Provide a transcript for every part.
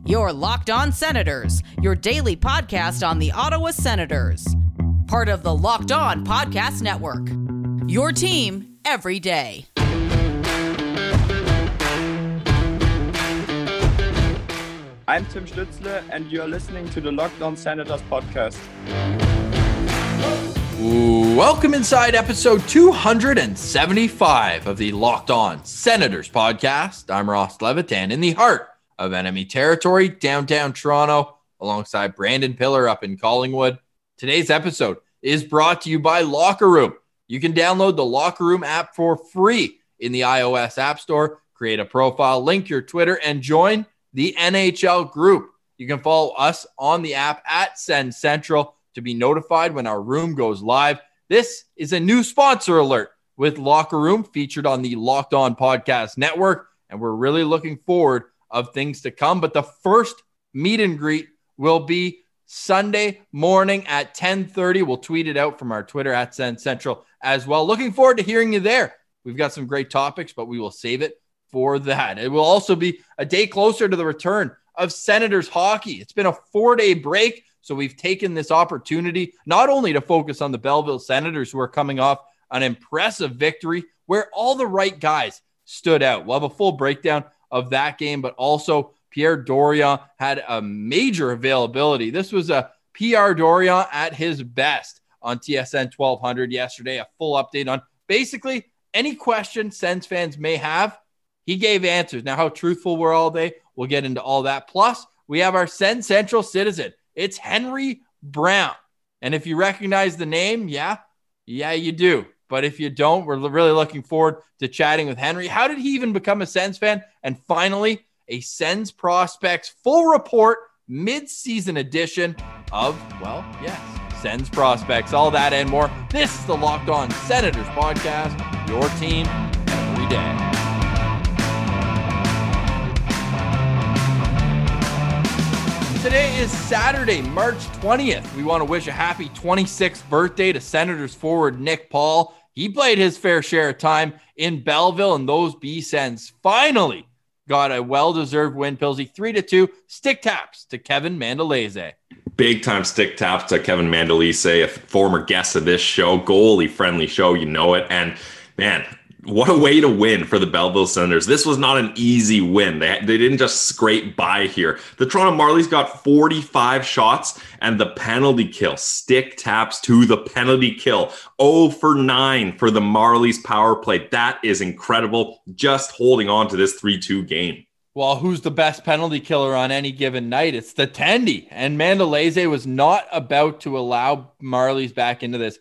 Your Locked On Senators, your daily podcast on the Ottawa Senators. Part of the Locked On Podcast Network. Your team every day. I'm Tim Stützle, and you're listening to the Locked On Senators podcast. Welcome inside episode 275 of the Locked On Senators podcast. I'm Ross Levitan in the heart of enemy territory, downtown Toronto, alongside Brandon Pillar up in Collingwood. Today's episode is brought to you by Locker Room. You can download the Locker Room app for free in the iOS App Store, create a profile, link your Twitter, and join the NHL group. You can follow us on the app at Send Central to be notified when our room goes live. This is a new sponsor alert with Locker Room featured on the Locked On Podcast Network, and we're really looking forward of things to come. But the first meet and greet will be Sunday morning at 10:30. We'll tweet it out from our Twitter at Send Central as well. Looking forward to hearing you there. We've got some great topics, but we will save it for that. It will also be a day closer to the return of Senators hockey. It's been a 4-day break, so we've taken this opportunity not only to focus on the Belleville Senators, who are coming off an impressive victory where all the right guys stood out. We'll have a full breakdown of that game, but also Pierre Dorion had a major availability. This was a Pierre Dorion at his best on TSN 1200 yesterday. A full update on basically any question Sens fans may have. He gave answers. Now, how truthful were all they? We'll get into all that. Plus, we have our Send Central citizen. It's Henry Brown. And if you recognize the name, yeah, you do. But if you don't, we're really looking forward to chatting with Henry. How did he even become a Sens fan? And finally, a Sens Prospects full report mid-season edition of, well, yes, Sens Prospects. All that and more. This is the Locked On Senators podcast, your team every day. Today is Saturday, March 20th. We want to wish a happy 26th birthday to Senators forward Nick Paul. He played his fair share of time in Belleville, and those B-Sens finally got a well-deserved win. Pilsy 3-2, stick taps to Kevin Mandolese. Big-time stick taps to Kevin Mandolese, a former guest of this show, goalie-friendly show, you know it. And, man, what a way to win for the Belleville Senators. This was not an easy win. They didn't just scrape by here. The Toronto Marlies got 45 shots and the penalty kill. Stick taps to the penalty kill. 0 for 9 for the Marlies power play. That is incredible. Just holding on to this 3-2 game. Well, who's the best penalty killer on any given night? It's the Tendy. And Mandolese was not about to allow Marlies back into this.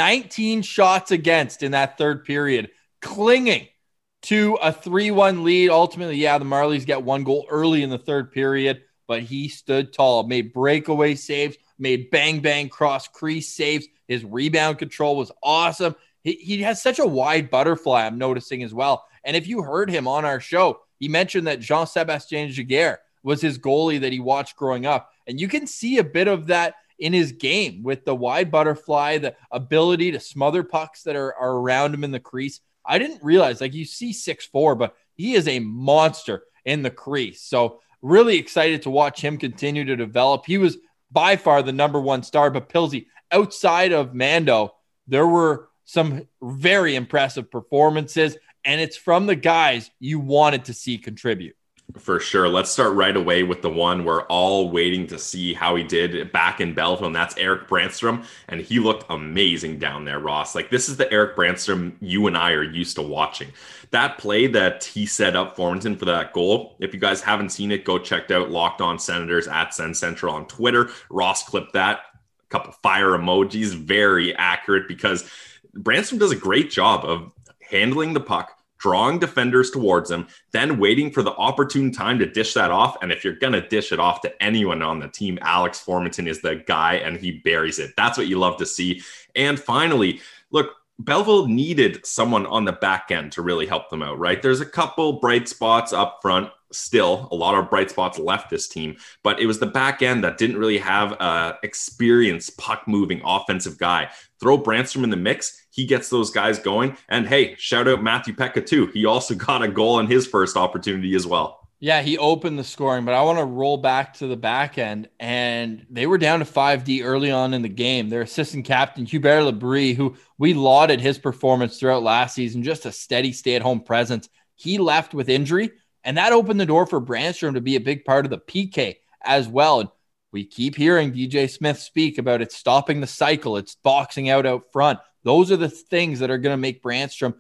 19 shots against in that third period, clinging to a 3-1 lead. Ultimately, the Marlies get one goal early in the third period, but he stood tall, made breakaway saves, made bang-bang cross-crease saves. His rebound control was awesome. He has such a wide butterfly, I'm noticing as well. And if you heard him on our show, he mentioned that Jean-Sébastien Giguère was his goalie that he watched growing up. And you can see a bit of that in his game with the wide butterfly, the ability to smother pucks that are around him in the crease. I didn't realize, you see 6'4", but he is a monster in the crease. So really excited to watch him continue to develop. He was by far the number one star, but Pilsy, outside of Mando, there were some very impressive performances, and it's from the guys you wanted to see contribute. For sure. Let's start right away with the one we're all waiting to see how he did back in Belleville, and that's Erik Brannstrom. And he looked amazing down there, Ross. This is the Erik Brannstrom you and I are used to watching. That play that he set up Formenton for that goal, if you guys haven't seen it, go check out Locked On Senators at Send Central on Twitter. Ross clipped that. A couple fire emojis. Very accurate, because Brannstrom does a great job of handling the puck, drawing defenders towards him, then waiting for the opportune time to dish that off. And if you're going to dish it off to anyone on the team, Alex Formenton is the guy, and he buries it. That's what you love to see. And finally, look, Belleville needed someone on the back end to really help them out, right? There's a couple bright spots up front. Still, a lot of bright spots left this team, but it was the back end that didn't really have a experienced puck-moving offensive guy. Throw Brannstrom in the mix, he gets those guys going. And hey, shout out Matthew Pekka too. He also got a goal in his first opportunity as well. Yeah, he opened the scoring, but I want to roll back to the back end, and they were down to 5D early on in the game. Their assistant captain, Hubert Labrie, who we lauded his performance throughout last season, just a steady stay-at-home presence. He left with injury, and that opened the door for Brannstrom to be a big part of the PK as well. And we keep hearing DJ Smith speak about it stopping the cycle. It's boxing out front. Those are the things that are going to make Brannstrom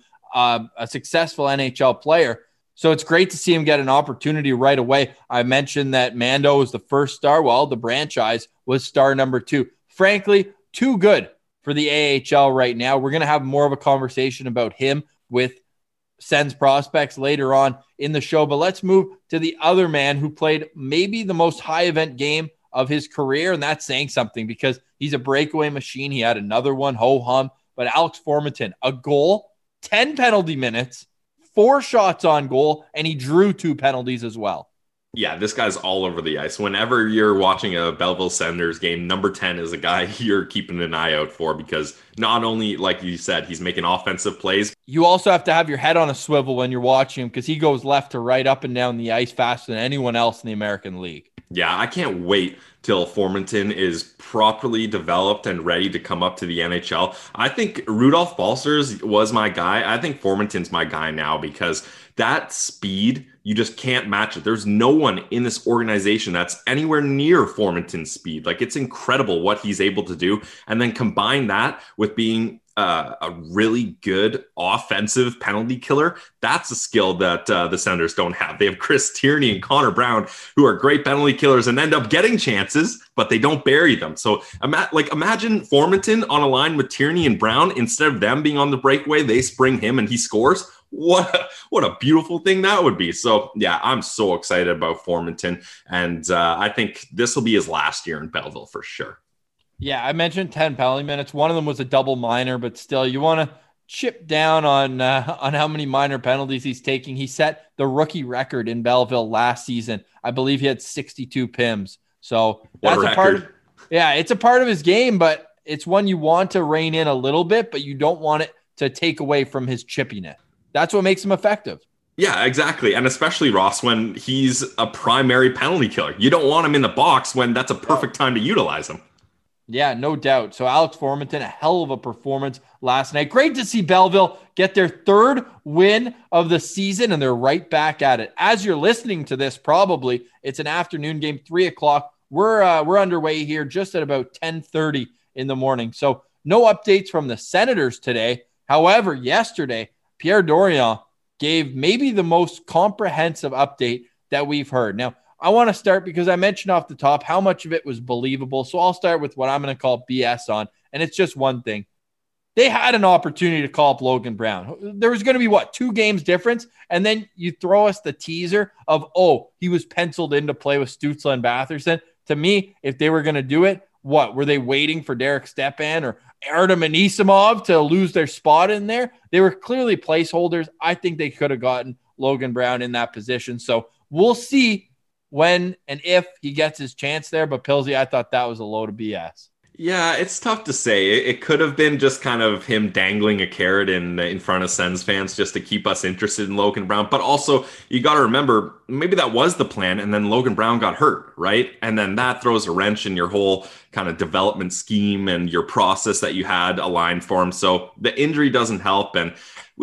a successful NHL player. So it's great to see him get an opportunity right away. I mentioned that Mando was the first star. Well, the franchise was star number 2. Frankly, too good for the AHL right now. We're going to have more of a conversation about him with Sens prospects later on in the show. But let's move to the other man who played maybe the most high-event game of his career, and that's saying something because he's a breakaway machine. He had another one, ho-hum. But Alex Formenton, a goal, 10 penalty minutes, 4 shots on goal, and he drew 2 penalties as well. Yeah, this guy's all over the ice. Whenever you're watching a Belleville Senators game, number 10 is a guy you're keeping an eye out for because not only, like you said, he's making offensive plays. You also have to have your head on a swivel when you're watching him because he goes left to right, up and down the ice faster than anyone else in the American League. Yeah, I can't wait till Formenton is properly developed and ready to come up to the NHL. I think Rudolph Balcers was my guy. I think Formenton's my guy now because that speed, you just can't match it. There's no one in this organization that's anywhere near Formenton's speed. Like, it's incredible what he's able to do. And then combine that with being a really good offensive penalty killer. That's a skill that the Senators don't have. They have Chris Tierney and Connor Brown, who are great penalty killers and end up getting chances, but they don't bury them. So imagine Formenton on a line with Tierney and Brown. Instead of them being on the breakaway, they spring him and he scores. What a beautiful thing that would be. So, yeah, I'm so excited about Formenton, and I think this will be his last year in Belleville for sure. Yeah, I mentioned 10 penalty minutes. One of them was a double minor, but still, you want to chip down on how many minor penalties he's taking. He set the rookie record in Belleville last season. I believe he had 62 PIMs. So that's a part of, it's a part of his game, but it's one you want to rein in a little bit, but you don't want it to take away from his chippiness. That's what makes him effective. Yeah, exactly. And especially, Ross, when he's a primary penalty killer. You don't want him in the box when that's a perfect time to utilize him. Yeah, no doubt. So Alex Formenton, a hell of a performance last night. Great to see Belleville get their 3rd win of the season, and they're right back at it. As you're listening to this, probably, it's an afternoon game, 3 o'clock. We're underway here just at about 10:30 in the morning. So no updates from the Senators today. However, yesterday, Pierre Dorion gave maybe the most comprehensive update that we've heard. Now, I want to start because I mentioned off the top how much of it was believable. So I'll start with what I'm going to call BS on. And it's just one thing. They had an opportunity to call up Logan Brown. There was going to be, 2 games difference? And then you throw us the teaser of, he was penciled in to play with Stützle and Batherson. To me, if they were going to do it, were they waiting for Derek Stepan or Artem Anisimov to lose their spot in there? They were clearly placeholders. I think they could have gotten Logan Brown in that position. So we'll see when and if he gets his chance there. But Pilsy, I thought that was a load of BS. Yeah, it's tough to say. It could have been just kind of him dangling a carrot in front of Sens fans just to keep us interested in Logan Brown. But also, you got to remember, maybe that was the plan, and then Logan Brown got hurt, right? And then that throws a wrench in your whole kind of development scheme and your process that you had aligned for him. So the injury doesn't help, and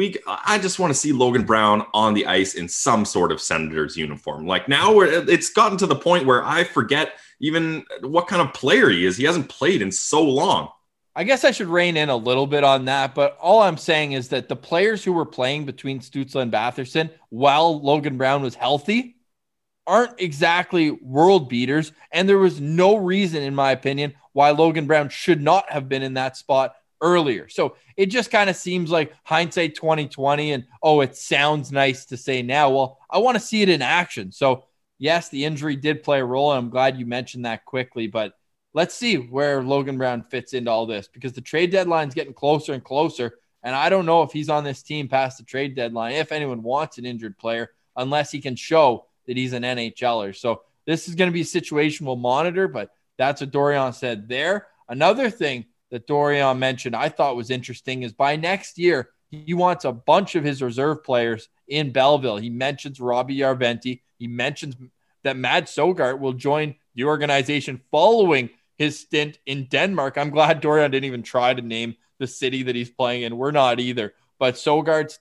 I just want to see Logan Brown on the ice in some sort of Senators uniform. Like, now it's gotten to the point where I forget even what kind of player he is. He hasn't played in so long. I guess I should rein in a little bit on that, but all I'm saying is that the players who were playing between Stützle and Batherson while Logan Brown was healthy aren't exactly world beaters, and there was no reason, in my opinion, why Logan Brown should not have been in that spot earlier. So it just kind of seems like hindsight 2020, and it sounds nice to say now. Well, I want to see it in action. So yes, the injury did play a role, and I'm glad you mentioned that quickly, but let's see where Logan Brown fits into all this, because the trade deadline is getting closer and closer, and I don't know if he's on this team past the trade deadline, if anyone wants an injured player, unless he can show that he's an NHLer. So this is going to be a situation we'll monitor, but that's what Dorion said there. Another thing that Dorion mentioned I thought was interesting is by next year, he wants a bunch of his reserve players in Belleville. He mentions Robbie Järventie. He mentions that Mads Søgaard will join the organization following his stint in Denmark. I'm glad Dorion didn't even try to name the city that he's playing in. We're not either. But Søgaard's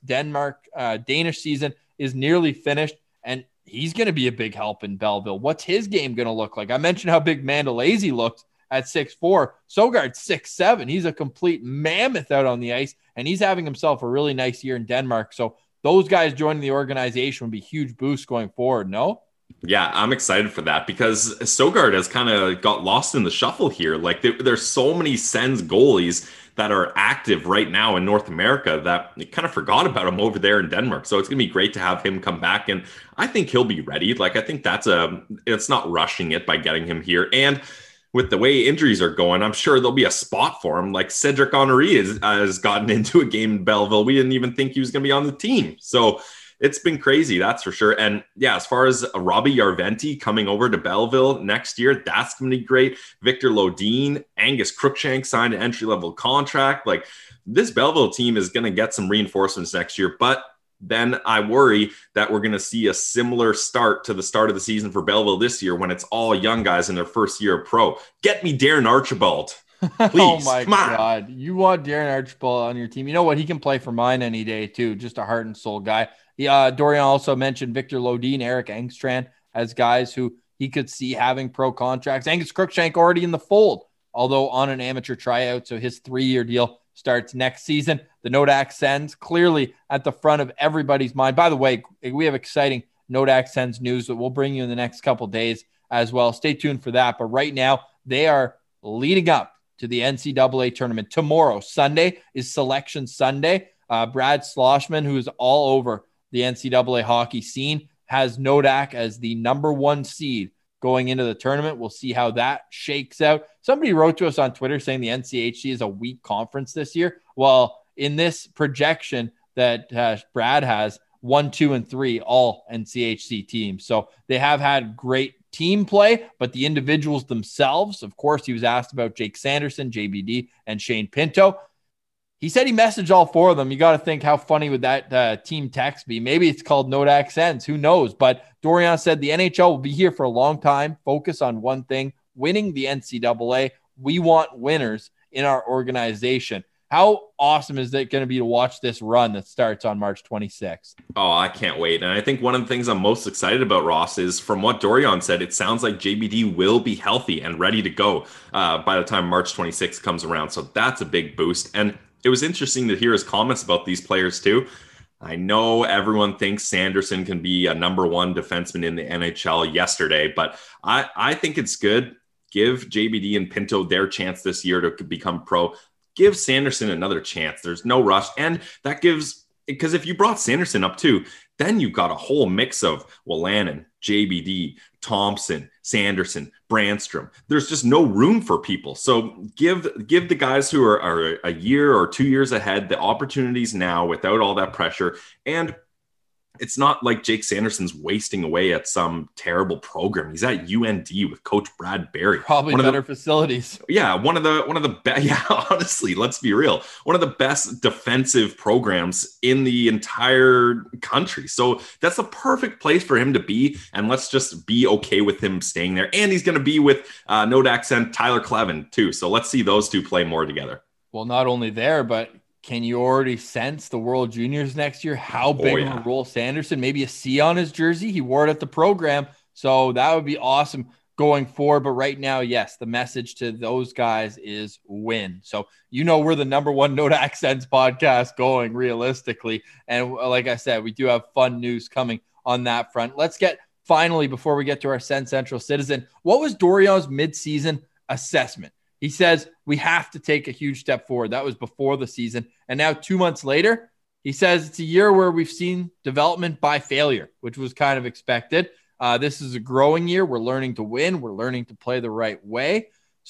Danish season is nearly finished, and he's going to be a big help in Belleville. What's his game going to look like? I mentioned how big Mandolese looked at 6'4". Søgaard's 6'7". He's a complete mammoth out on the ice, and he's having himself a really nice year in Denmark. So those guys joining the organization would be huge boosts going forward, no? Yeah, I'm excited for that because Søgaard has kind of got lost in the shuffle here. Like there's so many Sens goalies that are active right now in North America that you kind of forgot about him over there in Denmark. So it's going to be great to have him come back. And I think he'll be ready. Like, I think it's not rushing it by getting him here. And with the way injuries are going, I'm sure there'll be a spot for him. Like Cedric Henry has gotten into a game in Belleville. We didn't even think he was going to be on the team. So it's been crazy, that's for sure. And yeah, as far as Robbie Järventie coming over to Belleville next year, that's going to be great. Victor Lodin, Angus Crookshank signed an entry-level contract. Like, this Belleville team is going to get some reinforcements next year, but then I worry that we're going to see a similar start to the start of the season for Belleville this year when it's all young guys in their first year of pro. Get me Darren Archibald. Please, oh my God. You want Darren Archibald on your team. You know what? He can play for mine any day too. Just a heart and soul guy. Dorion also mentioned Victor Lodin, Eric Engstrand as guys who he could see having pro contracts. Angus Crookshank already in the fold, although on an amateur tryout. So his 3-year deal starts next season. The Nodak Sens clearly at the front of everybody's mind. By the way, we have exciting Nodak Sens news that we'll bring you in the next couple days as well. Stay tuned for that. But right now, they are leading up to the NCAA tournament. Tomorrow, Sunday, is Selection Sunday. Brad Schlossman, who is all over the NCAA hockey scene, has Nodak as the number 1 seed going into the tournament. We'll see how that shakes out. Somebody wrote to us on Twitter saying the NCHC is a weak conference this year. Well, in this projection that Brad has, 1, 2, and 3, all NCHC teams. So they have had great team play, but the individuals themselves, of course, he was asked about Jake Sanderson, JBD, and Shane Pinto. He said he messaged all 4 of them. You got to think, how funny would that team text be? Maybe it's called Nodak Sens. Who knows? But Dorion said the NHL will be here for a long time. Focus on one thing, winning the NCAA. We want winners in our organization. How awesome is it going to be to watch this run that starts on March 26th? Oh, I can't wait. And I think one of the things I'm most excited about, Ross, is from what Dorion said, it sounds like JBD will be healthy and ready to go by the time March 26th comes around. So that's a big boost. And it was interesting to hear his comments about these players too. I know everyone thinks Sanderson can be a number 1 defenseman in the NHL yesterday, but I think it's good. Give JBD and Pinto their chance this year to become pro. Give Sanderson another chance. There's no rush. And that gives, because if you brought Sanderson up too, then you've got a whole mix of Wolanin, JBD, Thompson, Sanderson, Brandstrom. There's just no room for people. So give the guys who are a year or 2 years ahead the opportunities now without all that pressure. And it's not like Jake Sanderson's wasting away at some terrible program. He's at UND with Coach Brad Berry. Probably better facilities. Yeah, one of the best. Yeah, honestly, let's be real. One of the best defensive programs in the entire country. So that's the perfect place for him to be. And let's just be okay with him staying there. And he's going to be with Nodak and Tyler Clevin too. So let's see those two play more together. Well, not only there, but can you already sense the World Juniors next year? How big of a role Sanderson, maybe a C on his jersey. He wore it at the program. So that would be awesome going forward. But right now, yes, the message to those guys is win. So, we're the number 1 Nodak Sens podcast going realistically. And like I said, we do have fun news coming on that front. Let's get finally, before we get to our Sens Central Citizen, what was Dorion's midseason assessment? He says we have to take a huge step forward. That was before the season. And now 2 months later, he says it's a year where we've seen development by failure, which was kind of expected. This is a growing year. We're learning to win. We're learning to play the right way.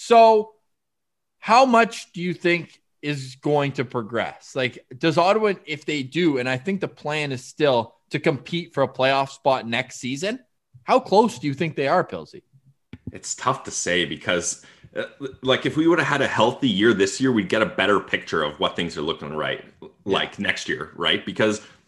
So how much do you think is going to progress? Like, does Ottawa, if they do, and I think the plan is still to compete for a playoff spot next season, how close do you think they are, Pilsy? It's tough to say because like if we would have had a healthy year this year, we'd get a better picture of what things are looking like next year, right? Because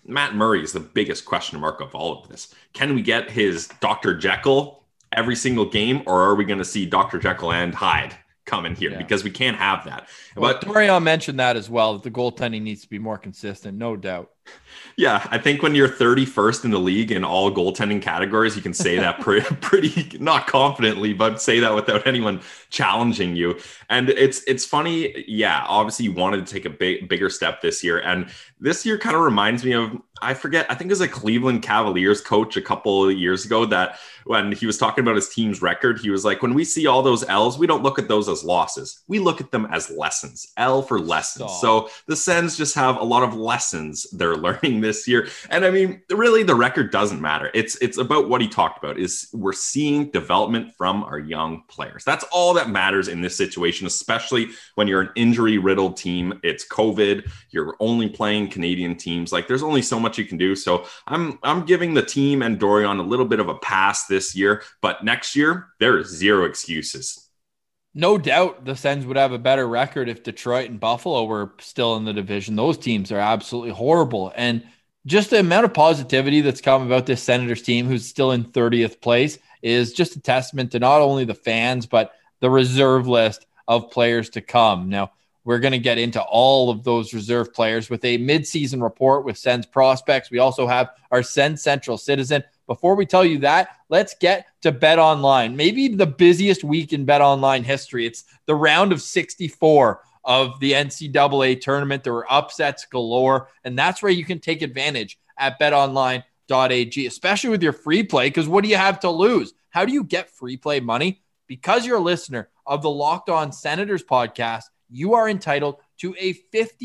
Matt Murray is the biggest question mark of all of this. Can we get his Dr. Jekyll every single game, or are we going to see Dr. Jekyll and Hyde come in here? Yeah. Because we can't have that. Well, but Dorian mentioned that as well, that the goaltending needs to be more consistent, no doubt. Yeah, I think when you're 31st in the league in all goaltending categories, you can say that pretty not confidently, but say that without anyone challenging you. And it's funny. Yeah, obviously you wanted to take a bigger step this year. And this year kind of reminds me of, I think it was a Cleveland Cavaliers coach a couple of years ago that when he was talking about his team's record, he was like, when we see all those L's, we don't look at those as losses. We look at them as lessons. L for lessons. So the Sens just have a lot of lessons they're learning this year. And I mean, really the record doesn't matter. It's about what he talked about is we're seeing development from our young players. That's all that matters in this situation, especially when you're an injury riddled team. It's COVID. You're only playing Canadian teams. Like there's only so much you can do. So I'm giving the team and Dorian a little bit of a pass this year, but next year there is zero excuses. No doubt the Sens would have a better record if Detroit and Buffalo were still in the division. Those teams are absolutely horrible. And just the amount of positivity that's come about this Senators team, who's still in 30th place, is just a testament to not only the fans, but the reserve list of players to come. Now, we're going to get into all of those reserve players with a midseason report with Sens prospects. We also have our Sens Central Citizen. Before we tell you that, let's get to Bet Online. Maybe the busiest week in Bet Online history. It's the round of 64 of the NCAA tournament. There were upsets galore, and that's where you can take advantage at betonline.ag, especially with your free play, because what do you have to lose? How do you get free play money? Because you're a listener of the Locked On Senators podcast, you are entitled to a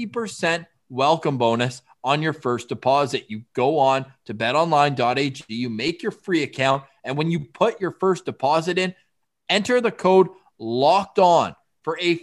50% welcome bonus on your first deposit. You go on to betonline.ag, you make your free account, and when you put your first deposit in, enter the code Locked On for a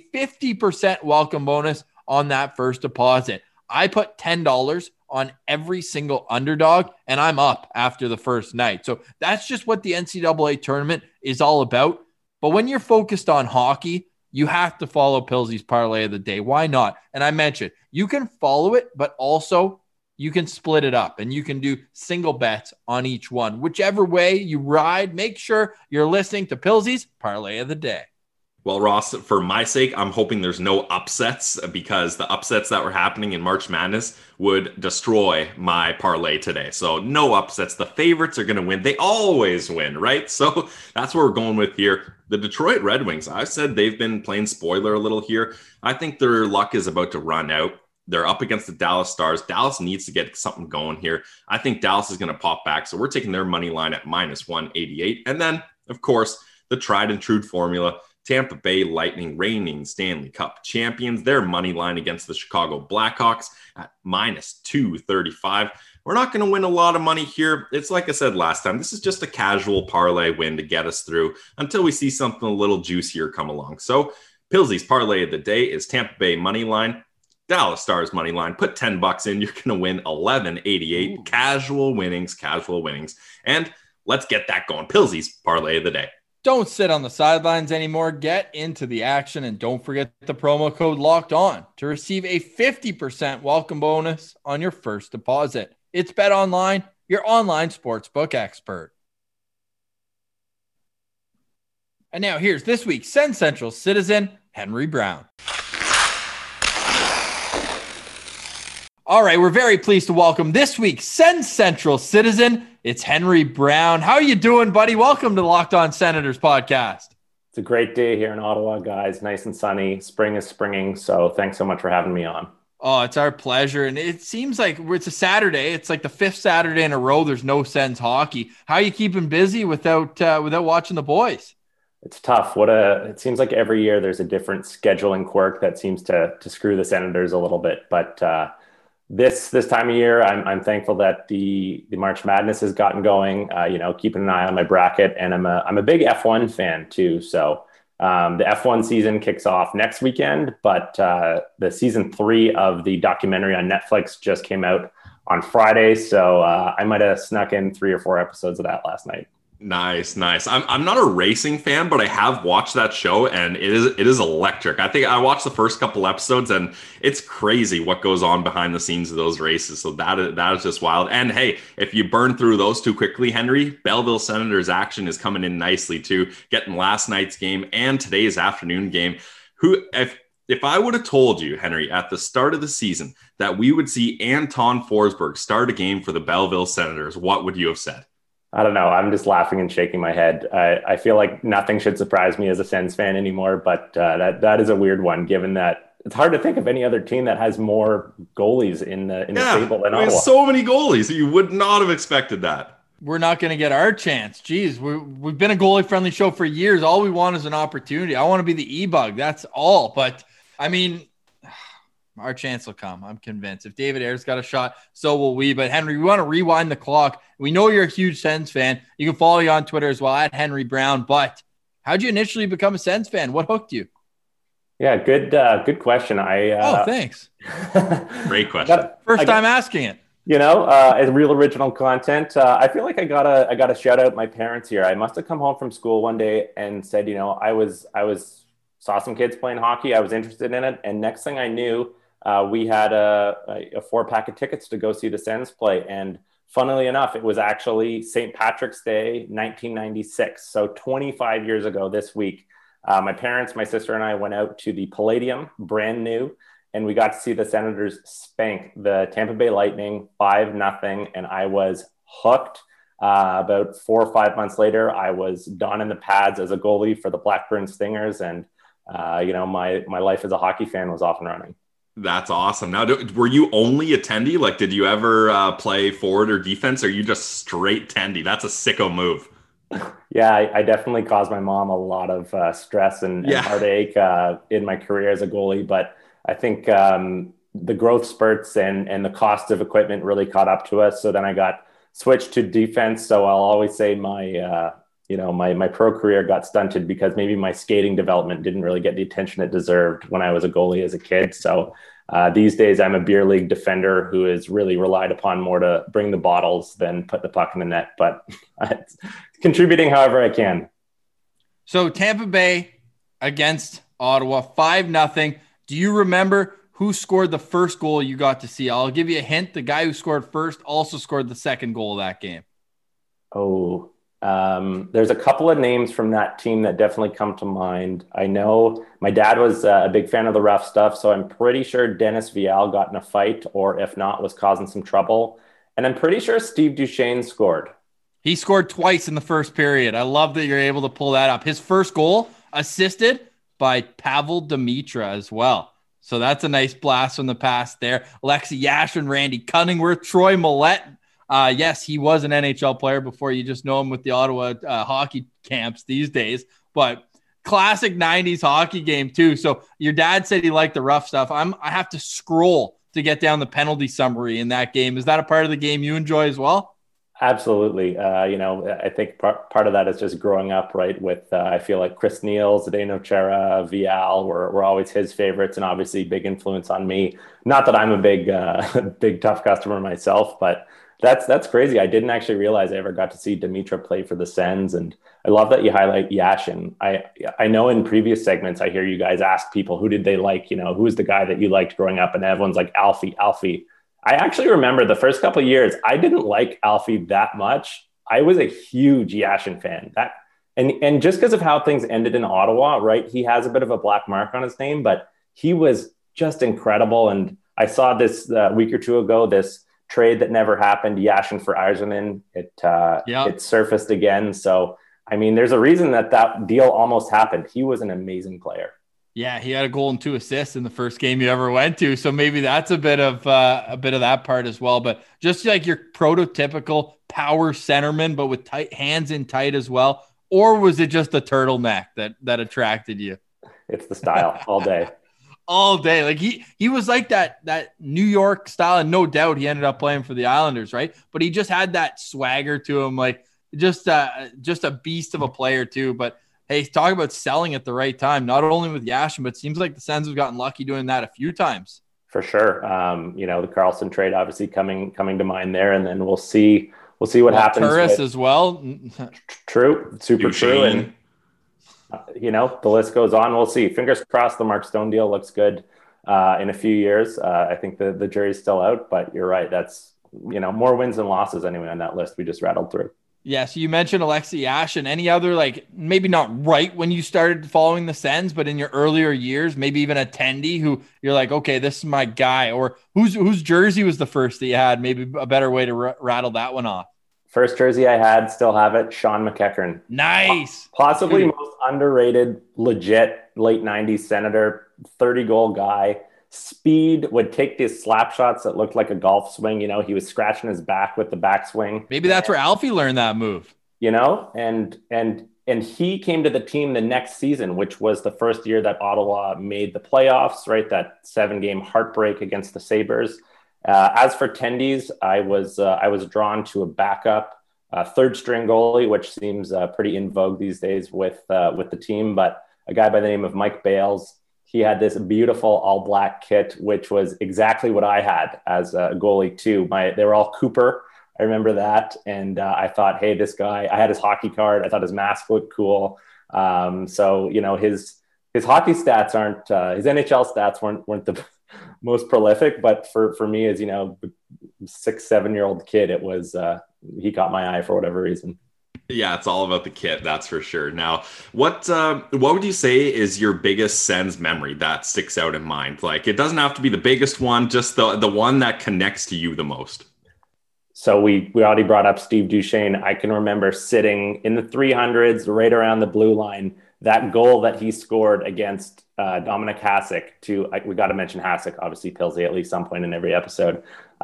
50% welcome bonus on that first deposit. I put $10 on every single underdog, and I'm up after the first night. So that's just what the NCAA tournament is all about. But when you're focused on hockey, you have to follow Pilsey's Parlay of the Day. Why not? And I mentioned, you can follow it, but also you can split it up and you can do single bets on each one. Whichever way you ride, make sure you're listening to Pilsey's Parlay of the Day. Well, Ross, for my sake, I'm hoping there's no upsets because the upsets that were happening in March Madness would destroy my parlay today. So no upsets. The favorites are going to win. They always win, right? So that's what we're going with here. The Detroit Red Wings, I said they've been playing spoiler a little here. I think their luck is about to run out. They're up against the Dallas Stars. Dallas needs to get something going here. I think Dallas is going to pop back. So we're taking their money line at -188. And then, of course, the tried and true formula. Tampa Bay Lightning, reigning Stanley Cup champions, their money line against the Chicago Blackhawks at -235. We're not going to win a lot of money here. It's like I said last time, this is just a casual parlay win to get us through until we see something a little juicier come along. So Pilsey's Parlay of the Day is Tampa Bay money line, Dallas Stars money line. Put $10 in, you're going to win $11.88. Ooh. Casual winnings. And let's get that going. Pilsey's Parlay of the Day. Don't sit on the sidelines anymore. Get into the action, and don't forget the promo code Locked On to receive a 50% welcome bonus on your first deposit. It's Bet Online, your online sportsbook expert. And now here's this week's Sens Central Citizen, Henry Brown. All right, we're very pleased to welcome this week's Sens Central Citizen. It's Henry Brown. How are you doing, buddy? Welcome to the Locked On Senators podcast. It's a great day here in Ottawa, guys. Nice and sunny. Spring is springing, so thanks so much for having me on. Oh, it's our pleasure. And it seems like it's a Saturday. It's like the fifth Saturday in a row there's no Sens hockey. How are you keeping busy without watching the boys? It's tough. It seems like every year there's a different scheduling quirk that seems to screw the Senators a little bit. But this time of year, I'm thankful that the March Madness has gotten going. Keeping an eye on my bracket, and I'm a big F1 fan too. So the F1 season kicks off next weekend, but the season 3 of the documentary on Netflix just came out on Friday. So I might have snuck in 3 or 4 episodes of that last night. Nice. I'm not a racing fan, but I have watched that show, and it is electric. I think I watched the first couple episodes, and it's crazy what goes on behind the scenes of those races. So that is just wild. And hey, if you burn through those too quickly, Henry, Belleville Senators action is coming in nicely too, getting last night's game and today's afternoon game. If I would have told you, Henry, at the start of the season that we would see Anton Forsberg start a game for the Belleville Senators, what would you have said? I don't know. I'm just laughing and shaking my head. I feel like nothing should surprise me as a Sens fan anymore, but that is a weird one, given that it's hard to think of any other team that has more goalies in the stable than Ottawa. So many goalies. You would not have expected that. We're not going to get our chance. Jeez, we've been a goalie-friendly show for years. All we want is an opportunity. I want to be the E-bug. That's all. But, I mean, our chance will come. I'm convinced. If David Ayer's got a shot, so will we. But, Henry, we want to rewind the clock. We know you're a huge Sens fan. You can follow you on Twitter as well, at Henry Brown. But how'd you initially become a Sens fan? What hooked you? Yeah, good question. Thanks. Great question. First time asking it. As real original content. I feel like I gotta shout out my parents here. I must have come home from school one day and said, I saw some kids playing hockey. I was interested in it, and next thing I knew, we had a 4-pack of tickets to go see the Sens play. And funnily enough, it was actually St. Patrick's Day, 1996. So 25 years ago this week, my parents, my sister, and I went out to the Palladium, brand new, and we got to see the Senators spank the Tampa Bay Lightning 5-0, and I was hooked. About 4 or 5 months later, I was donning the pads as a goalie for the Blackburn Stingers, and my life as a hockey fan was off and running. That's awesome. Now, were you only a tendy? Like, did you ever play forward or defense, or are you just straight tendy? That's a sicko move. Yeah, I definitely caused my mom a lot of stress and heartache in my career as a goalie, but I think the growth spurts and the cost of equipment really caught up to us. So then I got switched to defense. So I'll always say my pro career got stunted because maybe my skating development didn't really get the attention it deserved when I was a goalie as a kid. So these days I'm a beer league defender who is really relied upon more to bring the bottles than put the puck in the net, but it's contributing however I can. So Tampa Bay against Ottawa, 5-0. Do you remember who scored the first goal you got to see? I'll give you a hint. The guy who scored first also scored the second goal of that game. There's a couple of names from that team that definitely come to mind. I know my dad was a big fan of the rough stuff, so I'm pretty sure Dennis Vial got in a fight, or if not, was causing some trouble. And I'm pretty sure Steve Duchesne scored. He scored twice in the first period. I love that you're able to pull that up. His first goal assisted by Pavel Demitra as well. So that's a nice blast from the past there. Alexei Yashin, Randy Cunningworth, Troy Millette. Yes, he was an NHL player before you just know him with the Ottawa hockey camps these days. But classic 90s hockey game too. So your dad said he liked the rough stuff. I have to scroll to get down the penalty summary in that game. Is that a part of the game you enjoy as well? Absolutely. I think part of that is just growing up, right, with I feel like Chris Neal, Zdeno Chara, Vial were always his favorites, and obviously big influence on me. Not that I'm a big tough customer myself, but that's crazy. I didn't actually realize I ever got to see Demitra play for the Sens, and I love that you highlight Yashin. I know in previous segments I hear you guys ask people who did they like, who's the guy that you liked growing up, and everyone's like Alfie. I actually remember the first couple of years, I didn't like Alfie that much. I was a huge Yashin fan. And just because of how things ended in Ottawa, right? He has a bit of a black mark on his name, but he was just incredible. And I saw this week or two ago, this trade that never happened, Yashin for Yzerman. It surfaced again. So, I mean, there's a reason that deal almost happened. He was an amazing player. Yeah, he had a goal and 2 assists in the first game you ever went to. So maybe that's a bit of that part as well. But just like your prototypical power centerman, but with tight hands in tight as well. Or was it just the turtleneck that attracted you? It's the style all day. All day. Like he was like that New York style, and no doubt he ended up playing for the Islanders, right? But he just had that swagger to him, like just a beast of a player too. But hey, talk about selling at the right time, not only with Yashin, but it seems like the Sens have gotten lucky doing that a few times. For sure. The Carlson trade obviously coming to mind there, and then we'll see we'll see what happens. Turris as well. True, super true, and the list goes on. We'll see. Fingers crossed. The Mark Stone deal looks good in a few years. I think the jury's still out, but you're right. That's more wins than losses anyway on that list we just rattled through. Yeah, so you mentioned Alexei Yash, and any other, like, maybe not right when you started following the Sens, but in your earlier years, maybe even a Tendy who you're like, okay, this is my guy, or whose jersey was the first that you had? Maybe a better way to rattle that one off. First jersey I had, still have it, Sean McEachern. Nice. Possibly most underrated, legit late 90s Senator, 30-goal guy. Speed, would take these slap shots that looked like a golf swing. He was scratching his back with the backswing. Maybe that's where Alfie learned that move. And he came to the team the next season, which was the first year that Ottawa made the playoffs, right? That 7-game heartbreak against the Sabres. As for Tendies, I was drawn to a backup third string goalie, which seems pretty in vogue these days with the team, but a guy by the name of Mike Bales. He had this beautiful all black kit, which was exactly what I had as a goalie too. They were all Cooper. I remember that. And I thought, hey, this guy, I had his hockey card. I thought his mask looked cool. So, his hockey stats aren't, his NHL stats weren't the most prolific, but for me as, 6-7-year-old kid, it was, he caught my eye for whatever reason. Yeah, it's all about the kit, that's for sure. Now, what would you say is your biggest Sens memory that sticks out in mind? Like, it doesn't have to be the biggest one, just the one that connects to you the most. So we already brought up Steve Duchesne. I can remember sitting in the 300s, right around the blue line. That goal that he scored against Dominic Hasek we got to mention Hasek, obviously Pilsy at least some point in every episode.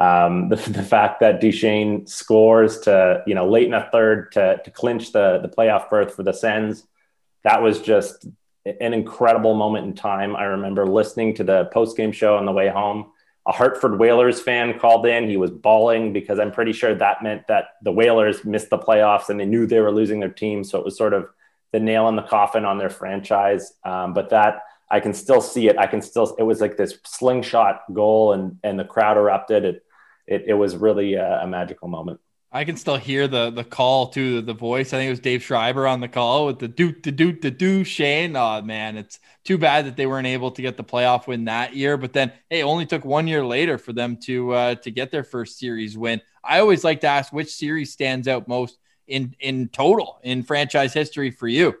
The fact that Duchesne scores to, late in a third to clinch the playoff berth for the Sens, that was just an incredible moment in time. I remember listening to the post-game show on the way home. A Hartford Whalers fan called in. He was bawling because I'm pretty sure that meant that the Whalers missed the playoffs and they knew they were losing their team. So it was sort of the nail in the coffin on their franchise. But that I can still see it. It was like this slingshot goal and the crowd erupted. It was really a magical moment. I can still hear the call to the voice. I think it was Dave Schreiber on the call with the doot Shane. Oh man, it's too bad that they weren't able to get the playoff win that year. But then, hey, it only took 1 year later for them to get their first series win. I always like to ask which series stands out most in total in franchise history for you.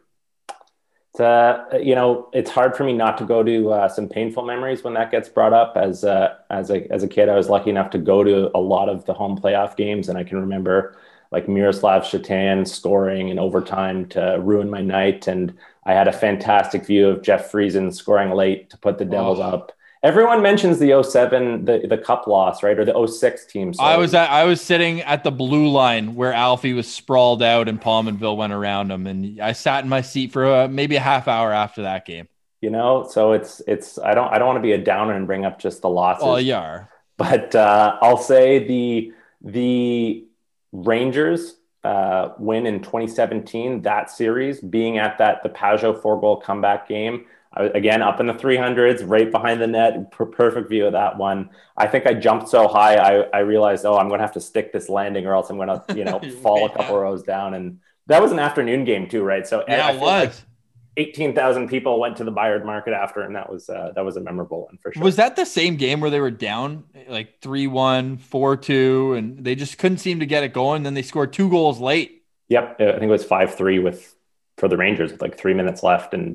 It's hard for me not to go to some painful memories when that gets brought up. As a kid, I was lucky enough to go to a lot of the home playoff games, and I can remember like Miroslav Shatan scoring in overtime to ruin my night, and I had a fantastic view of Jeff Friesen scoring late to put the Devils up. Everyone mentions the 07, the cup loss, right? Or the 06 team. So. I was sitting at the blue line where Alfie was sprawled out and Palmanville went around him. And I sat in my seat for maybe a half hour after that game. So it's, I don't want to be a downer and bring up just the losses. Oh, you are. But I'll say the Rangers win in 2017, that series, being at the Pajot 4-goal comeback game. Again, up in the 300s, right behind the net, perfect view of that one. I think I jumped so high, I realized, I'm going to have to stick this landing or else I'm going to, fall a couple rows down. And that was an afternoon game too, right? So yeah, it was. Like 18,000 people went to the Bayard Market after, and that was a memorable one for sure. Was that the same game where they were down like 3-1, 4-2, and they just couldn't seem to get it going? Then they scored 2 goals late. Yep, I think it was 5-3 for the Rangers with like 3 minutes left, and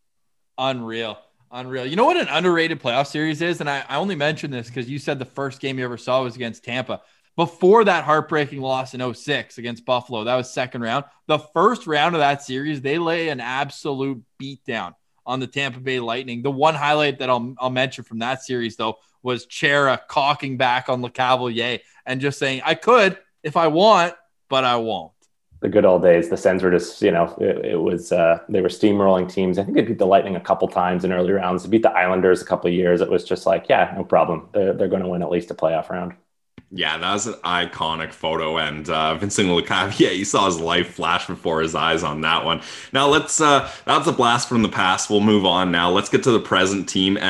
Unreal. You know what an underrated playoff series is? And I only mention this because you said the first game you ever saw was against Tampa. Before that heartbreaking loss in 06 against Buffalo, that was second round. The first round of that series, they lay an absolute beatdown on the Tampa Bay Lightning. The one highlight that I'll mention from that series, though, was Chara cocking back on Le Cavalier and just saying, I could if I want, but I won't. The good old days. The Sens were just, it was, they were steamrolling teams. I think they beat the Lightning a couple times in early rounds. They beat the Islanders a couple of years. It was just like, yeah, no problem. They're going to win at least a playoff round. Yeah, that was an iconic photo. And Vincent Lecavalier, he saw his life flash before his eyes on that one. Now that's a blast from the past. We'll move on now. Let's get to the present team. And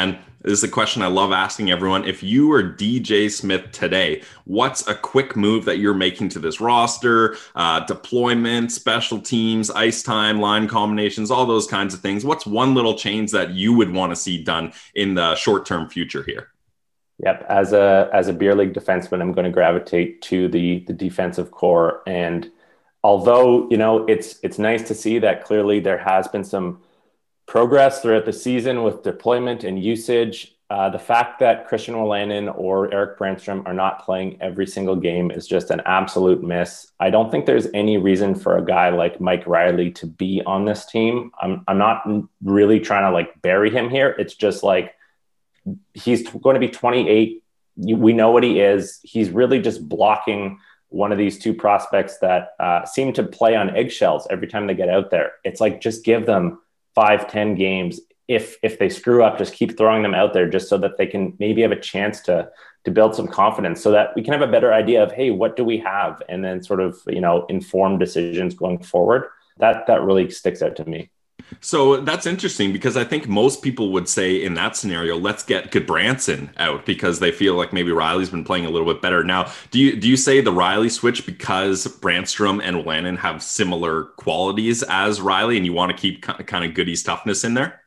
This is a question I love asking everyone. If you were DJ Smith today, what's a quick move that you're making to this roster? Deployment, special teams, ice time, line combinations, all those kinds of things. What's one little change that you would want to see done in the short-term future here? Yep. As a beer league defenseman, I'm going to gravitate to the defensive core. And although, it's nice to see that clearly there has been some progress throughout the season with deployment and usage. The fact that Christian Wolanin or Erik Brannstrom are not playing every single game is just an absolute miss. I don't think there's any reason for a guy like Mike Reilly to be on this team. I'm not really trying to bury him here. It's just he's going to be 28. We know what he is. He's really just blocking one of these two prospects that seem to play on eggshells every time they get out there. It's just give them 5-10 games. If they screw up, just keep throwing them out there just so that they can maybe have a chance to build some confidence so that we can have a better idea of, hey, what do we have? And then sort of, inform decisions going forward. That really sticks out to me. So that's interesting because I think most people would say in that scenario, let's get Gudbranson out because they feel like maybe Reilly's been playing a little bit better. Now, do you say the Reilly switch because Brannstrom and Wolanin have similar qualities as Reilly and you want to keep kind of Goody's toughness in there?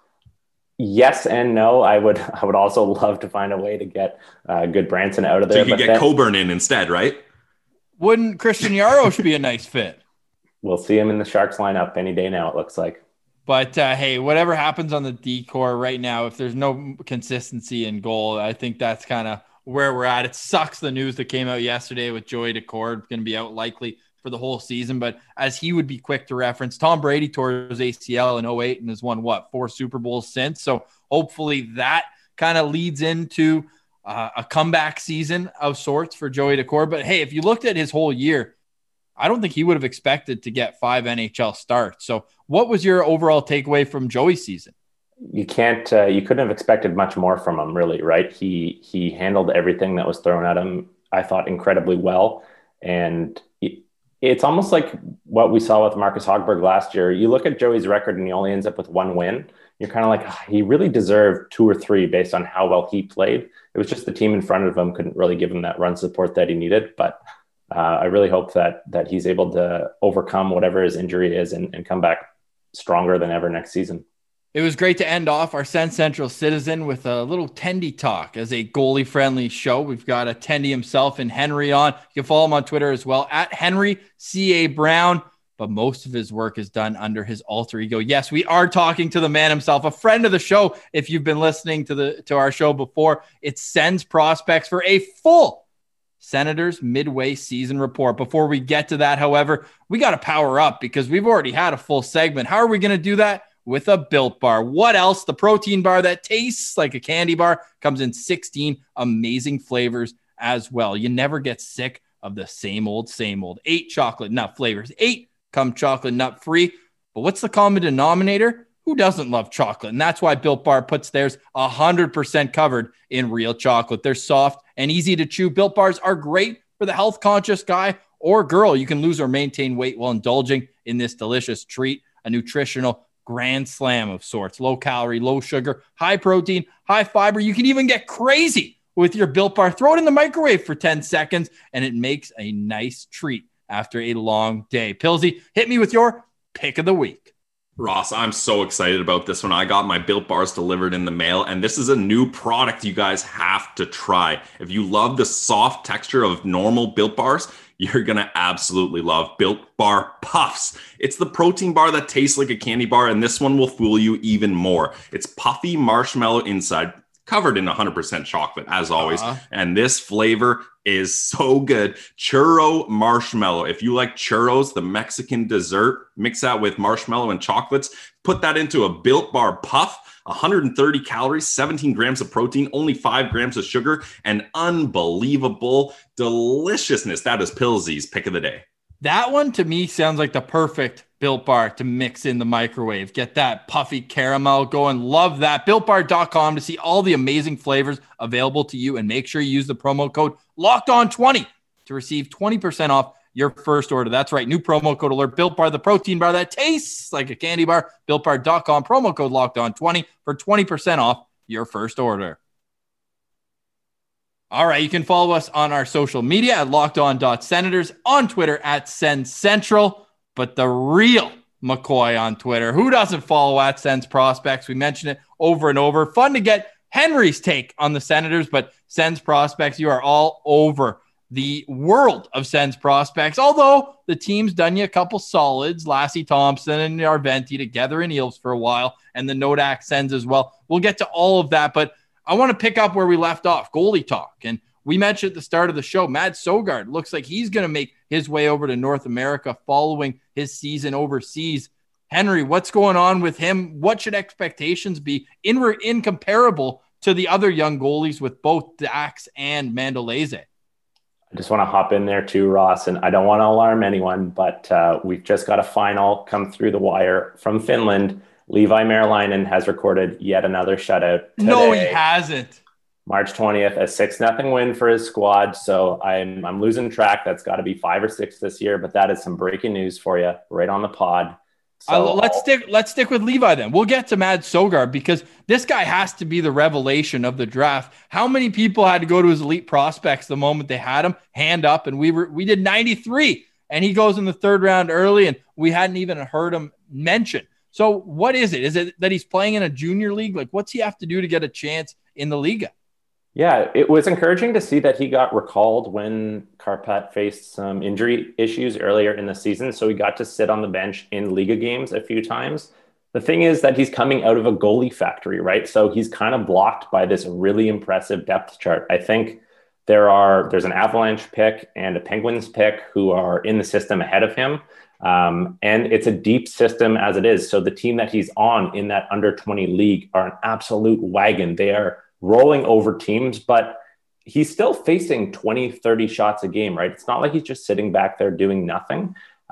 Yes and no. I would also love to find a way to get Gudbranson out of there. So you could get Coburn in instead, right? Wouldn't Christian Jaros be a nice fit? We'll see him in the Sharks lineup any day now, it looks like. But, hey, whatever happens on the D-core right now, if there's no consistency in goal, I think that's kind of where we're at. It sucks the news that came out yesterday with Joey Daccord going to be out likely for the whole season. But as he would be quick to reference, Tom Brady tore his ACL in 2008 and has won, 4 Super Bowls since. So hopefully that kind of leads into a comeback season of sorts for Joey Daccord. But, hey, if you looked at his whole year, I don't think he would have expected to get 5 NHL starts. So what was your overall takeaway from Joey's season? You couldn't have expected much more from him, really, right? He handled everything that was thrown at him, I thought, incredibly well. And it's almost like what we saw with Marcus Hogberg last year. You look at Joey's record and he only ends up with 1 win. You're kind of like, he really deserved 2 or 3 based on how well he played. It was just the team in front of him couldn't really give him that run support that he needed. But I really hope that he's able to overcome whatever his injury is and come back stronger than ever next season. It was great to end off our Sens Central Citizen with a little Tendy talk as a goalie-friendly show. We've got a Tendy himself and Henry on. You can follow him on Twitter as well, at Henry C.A. Brown. But most of his work is done under his alter ego. Yes, we are talking to the man himself, a friend of the show. If you've been listening to our show before, it's Sens Prospects for a full Senators midway season report. Before we get to that, however, we got to power up because we've already had a full segment. How are we going to do that? With a Built Bar. What else? The protein bar that tastes like a candy bar comes in 16 amazing flavors as well. You never get sick of the same old. 8 chocolate nut flavors. 8 come chocolate nut free. But what's the common denominator? Who doesn't love chocolate? And that's why Built Bar puts theirs 100% covered in real chocolate. They're soft and easy to chew. Built Bars are great for the health-conscious guy or girl. You can lose or maintain weight while indulging in this delicious treat, a nutritional grand slam of sorts. Low calorie, low sugar, high protein, high fiber. You can even get crazy with your Built Bar. Throw it in the microwave for 10 seconds, and it makes a nice treat after a long day. Pilsy, hit me with your pick of the week. Ross, I'm so excited about this one. I got my Built Bars delivered in the mail, and this is a new product you guys have to try. If you love the soft texture of normal Built Bars, you're going to absolutely love Built Bar Puffs. It's the protein bar that tastes like a candy bar, and this one will fool you even more. It's puffy marshmallow inside, covered in 100% chocolate, as always. And this flavor is so good. Churro marshmallow. If you like churros, the Mexican dessert, mix that with marshmallow and chocolates, put that into a Built Bar Puff. 130 calories, 17 grams of protein, only 5 grams of sugar, and unbelievable deliciousness. That is Pilsy's pick of the day. That one to me sounds like the perfect Built Bar to mix in the microwave. Get that puffy caramel going. Love that. BuiltBar.com to see all the amazing flavors available to you, and make sure you use the promo code LOCKEDON20 to receive 20% off your first order. That's right. New promo code alert. Built Bar, the protein bar that tastes like a candy bar. BuiltBar.com, promo code LOCKEDON20 for 20% off your first order. All right, you can follow us on our social media at lockedon.senators, on Twitter at SensCentral, but the real McCoy on Twitter. Who doesn't follow at Sens Prospects? We mention it over and over. Fun to get Henry's take on the Senators, but Sens Prospects, you are all over the world of Sens Prospects. Although the team's done you a couple solids, Lassie Thompson and Arventi together in Eels for a while, and the Nodak Sens as well. We'll get to all of that, but I want to pick up where we left off, goalie talk. And we mentioned at the start of the show, Mads Søgaard looks like he's going to make his way over to North America following his season overseas. Henry, what's going on with him? What should expectations be in comparable to the other young goalies with both Dax and Mandolese? I just want to hop in there too, Ross, and I don't want to alarm anyone, but we've just got a final come through the wire from Finland. Leevi Meriläinen has recorded yet another shutout today. No, he hasn't. March 20th, a 6-0 win for his squad. So I'm losing track. That's got to be 5 or 6 this year, but that is some breaking news for you right on the pod. So let's stick with Leevi then. We'll get to Mads Søgaard because this guy has to be the revelation of the draft. How many people had to go to his elite prospects the moment they had him, hand up, and we did 93, and he goes in the 3rd round early, and we hadn't even heard him mention. So what is it? Is it that he's playing in a junior league? Like, what's he have to do to get a chance in the Liga? Yeah, it was encouraging to see that he got recalled when Karpat faced some injury issues earlier in the season. So he got to sit on the bench in Liga games a few times. The thing is that he's coming out of a goalie factory, right? So he's kind of blocked by this really impressive depth chart. I think there's an Avalanche pick and a Penguins pick who are in the system ahead of him. And it's a deep system as it is. So the team that he's on in that under 20 league are an absolute wagon. They are rolling over teams, but he's still facing 20, 30 shots a game, right? It's not like he's just sitting back there doing nothing.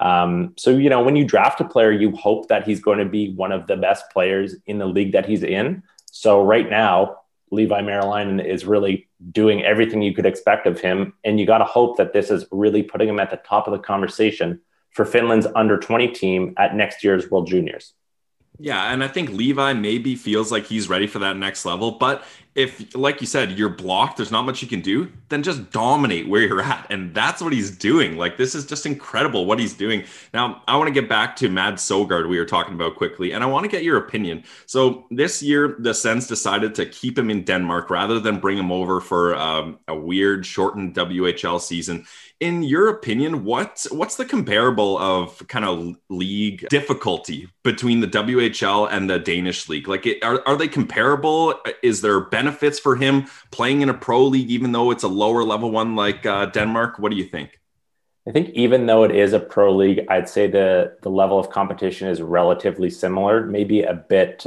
So, when you draft a player, you hope that he's going to be one of the best players in the league that he's in. So right now, Leevi Meriläinen is really doing everything you could expect of him. And you got to hope that this is really putting him at the top of the conversation for Finland's under 20 team at next year's World Juniors. Yeah, and I think Leevi maybe feels like he's ready for that next level. But if, like you said, you're blocked, there's not much you can do, then just dominate where you're at. And that's what he's doing. Like, this is just incredible what he's doing. Now, I want to get back to Mads Søgaard we were talking about quickly, and I want to get your opinion. So this year, the Sens decided to keep him in Denmark rather than bring him over for a weird shortened WHL season. In your opinion, what's the comparable of kind of league difficulty between the WHL and the Danish league? Like, are they comparable? Is there benefits for him playing in a pro league, even though it's a lower level one like Denmark? What do you think? I think even though it is a pro league, I'd say the level of competition is relatively similar. Maybe a bit,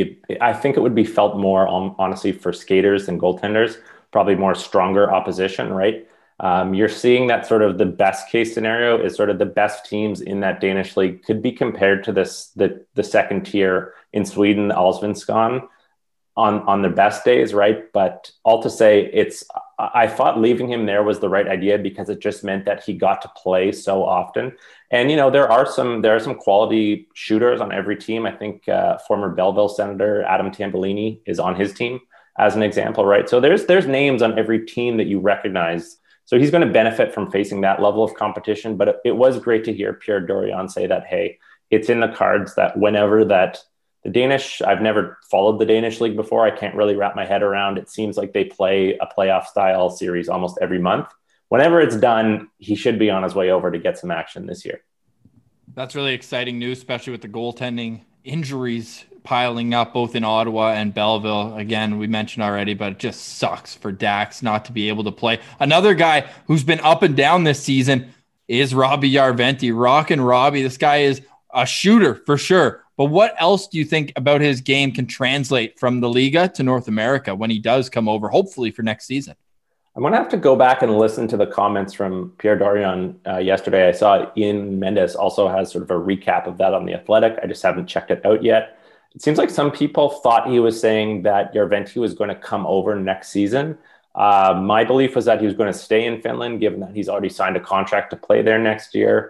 I think it would be felt more honestly for skaters than goaltenders, probably more stronger opposition, right? You're seeing that sort of the best case scenario is sort of the best teams in that Danish league could be compared to the second tier in Sweden, Allsvenskan, on their best days, right? But all to say, I thought leaving him there was the right idea because it just meant that he got to play so often. And there are some quality shooters on every team. I think former Belleville Senator Adam Tambellini is on his team as an example, right? So there's names on every team that you recognize. So he's going to benefit from facing that level of competition. But it was great to hear Pierre Dorion say that, hey, it's in the cards that whenever that the Danish, I've never followed the Danish league before. I can't really wrap my head around. It seems like they play a playoff style series almost every month. Whenever it's done, he should be on his way over to get some action this year. That's really exciting news, especially with the goaltending injuries piling up both in Ottawa and Belleville. Again, we mentioned already, but it just sucks for Dax not to be able to play. Another guy who's been up and down this season is Robbie Järventie. Rockin' Robbie. This guy is a shooter for sure. But what else do you think about his game can translate from the Liga to North America when he does come over, hopefully for next season? I'm going to have to go back and listen to the comments from Pierre Dorion yesterday. I saw Ian Mendes also has sort of a recap of that on The Athletic. I just haven't checked it out yet. It seems like some people thought he was saying that Järventie was going to come over next season. My belief was that he was going to stay in Finland, given that he's already signed a contract to play there next year.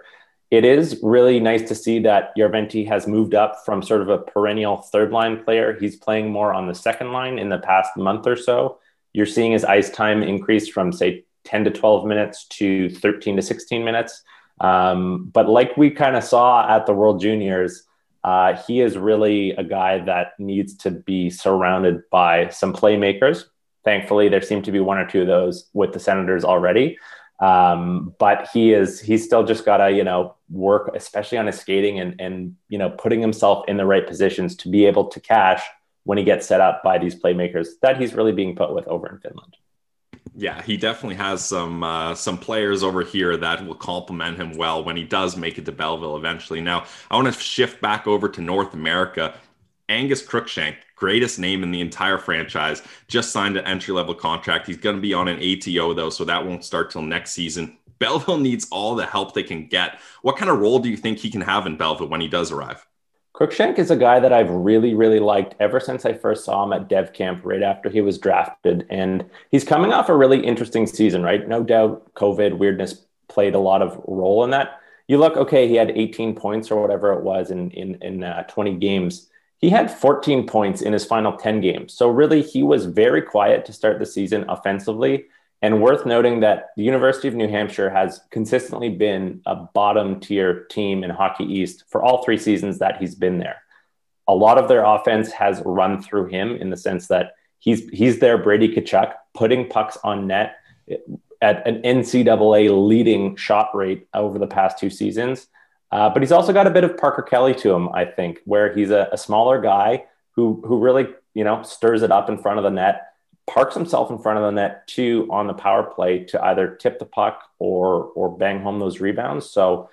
it is really nice to see that Järventie has moved up from sort of a perennial third line player. He's playing more on the second line in the past month or so. You're seeing his ice time increase from, say, 10 to 12 minutes to 13 to 16 minutes. But like we kind of saw at the World Juniors, he is really a guy that needs to be surrounded by some playmakers. Thankfully, there seem to be one or two of those with the Senators already. But he's still just got to, work, especially on his skating and putting himself in the right positions to be able to cash when he gets set up by these playmakers that he's really being put with over in Finland. Yeah, he definitely has some players over here that will complement him well when he does make it to Belleville eventually. Now, I want to shift back over to North America. Angus Crookshank, greatest name in the entire franchise, just signed an entry-level contract. He's going to be on an ATO, though, so that won't start till next season. Belleville needs all the help they can get. What kind of role do you think he can have in Belleville when he does arrive? Crookshank is a guy that I've really, really liked ever since I first saw him at Dev Camp right after he was drafted. And he's coming off a really interesting season, right? No doubt COVID weirdness played a lot of role in that. You look, okay, he had 18 points or whatever it was in 20 games. He had 14 points in his final 10 games. So really, he was very quiet to start the season offensively. And worth noting that the University of New Hampshire has consistently been a bottom tier team in Hockey East for all 3 seasons that he's been there. A lot of their offense has run through him in the sense that he's their Brady Tkachuk, putting pucks on net at an NCAA leading shot rate over the past 2 seasons. But he's also got a bit of Parker Kelly to him, I think, where he's a smaller guy who really, stirs it up in front of the net, parks himself in front of the net too on the power play to either tip the puck or bang home those rebounds. So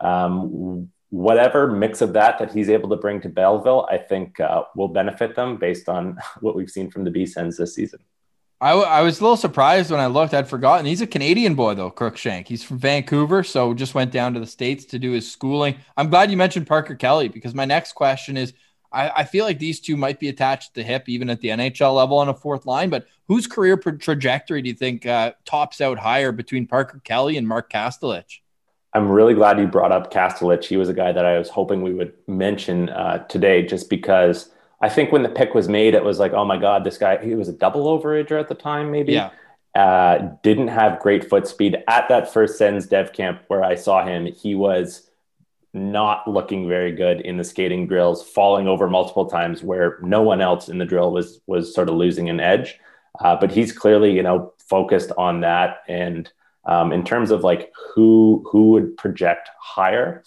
whatever mix of that he's able to bring to Belleville, I think will benefit them based on what we've seen from the B-Sens this season. I was a little surprised when I looked. I'd forgotten. He's a Canadian boy, though, Crookshank. He's from Vancouver, so just went down to the States to do his schooling. I'm glad you mentioned Parker Kelly because my next question is, I feel like these two might be attached to the hip even at the NHL level on a fourth line, but whose career trajectory do you think tops out higher between Parker Kelly and Mark Kastelich? I'm really glad you brought up Kastelich. He was a guy that I was hoping we would mention today just because I think when the pick was made, it was like, oh my God, this guy, he was a double overager at the time, maybe. Yeah. Didn't have great foot speed. At that first Sens Dev Camp where I saw him, he was not looking very good in the skating drills, falling over multiple times where no one else in the drill was sort of losing an edge. But he's clearly, focused on that. And in terms of like who would project higher,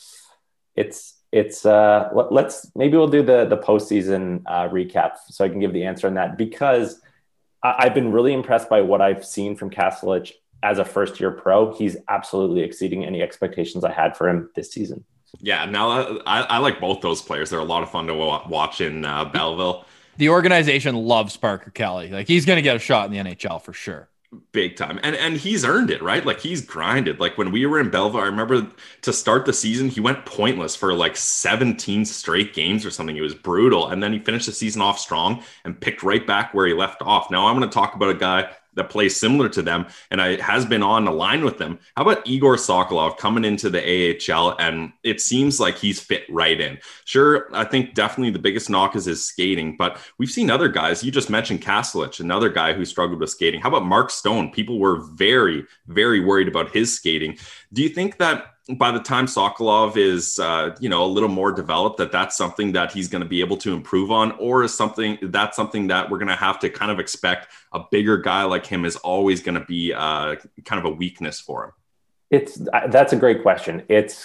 maybe we'll do the postseason recap so I can give the answer on that, because I've been really impressed by what I've seen from Kastelich as a first year pro. He's absolutely exceeding any expectations I had for him this season. Yeah, now I like both those players. They're a lot of fun to watch in Belleville. The organization loves Parker Kelly. Like, he's going to get a shot in the NHL for sure. Big time. And he's earned it, right? Like, he's grinded. Like, when we were in Belleville, I remember to start the season, he went pointless for like 17 straight games or something. It was brutal. And then he finished the season off strong and picked right back where he left off. Now I'm going to talk about a guy that plays similar to them and has been on the line with them. How about Igor Sokolov coming into the AHL? And it seems like he's fit right in. Sure, I think definitely the biggest knock is his skating, but we've seen other guys. You just mentioned Kastelich, another guy who struggled with skating. How about Mark Stone? People were very, very worried about his skating. Do you think that by the time Sokolov is, a little more developed, that's something that he's going to be able to improve on, or is something that we're going to have to kind of expect a bigger guy like him is always going to be kind of a weakness for him? That's a great question.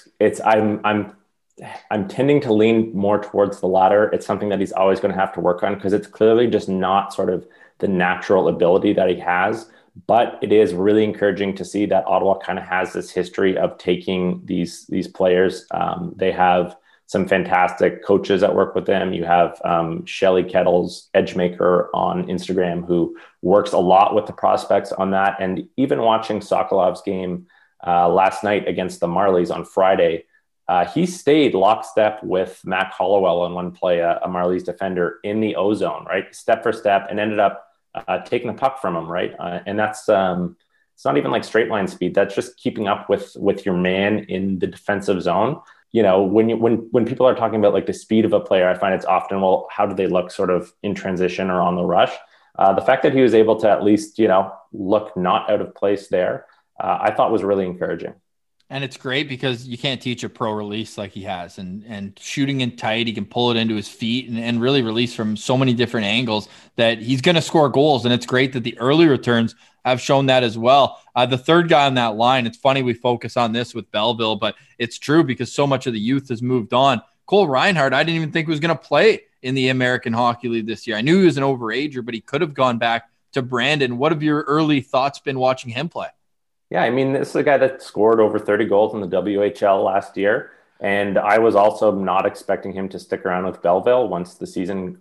I'm tending to lean more towards the latter. It's something that he's always going to have to work on because it's clearly just not sort of the natural ability that he has. But it is really encouraging to see that Ottawa kind of has this history of taking these players. They have some fantastic coaches that work with them. You have Shelly Kettles, Edgemaker on Instagram, who works a lot with the prospects on that. And even watching Sokolov's game last night against the Marlies on Friday, he stayed lockstep with Mac Hollowell on one play, a Marlies defender in the O-zone, right? Step for step, and ended up taking the puck from him, right? And that's it's not even like straight line speed. That's just keeping up with your man in the defensive zone. When people are talking about like the speed of a player, I find it's often, well, how do they look sort of in transition or on the rush? The fact that he was able to at least, look not out of place there, I thought was really encouraging. And it's great because you can't teach a pro release like he has, and shooting in tight, he can pull it into his feet and really release from so many different angles that he's going to score goals. And it's great that the early returns have shown that as well. The third guy on that line, it's funny we focus on this with Belleville, but it's true because so much of the youth has moved on. Cole Reinhardt, I didn't even think was going to play in the American Hockey League this year. I knew he was an overager, but he could have gone back to Brandon. What have your early thoughts been watching him play? Yeah, I mean, this is a guy that scored over 30 goals in the WHL last year. And I was also not expecting him to stick around with Belleville once the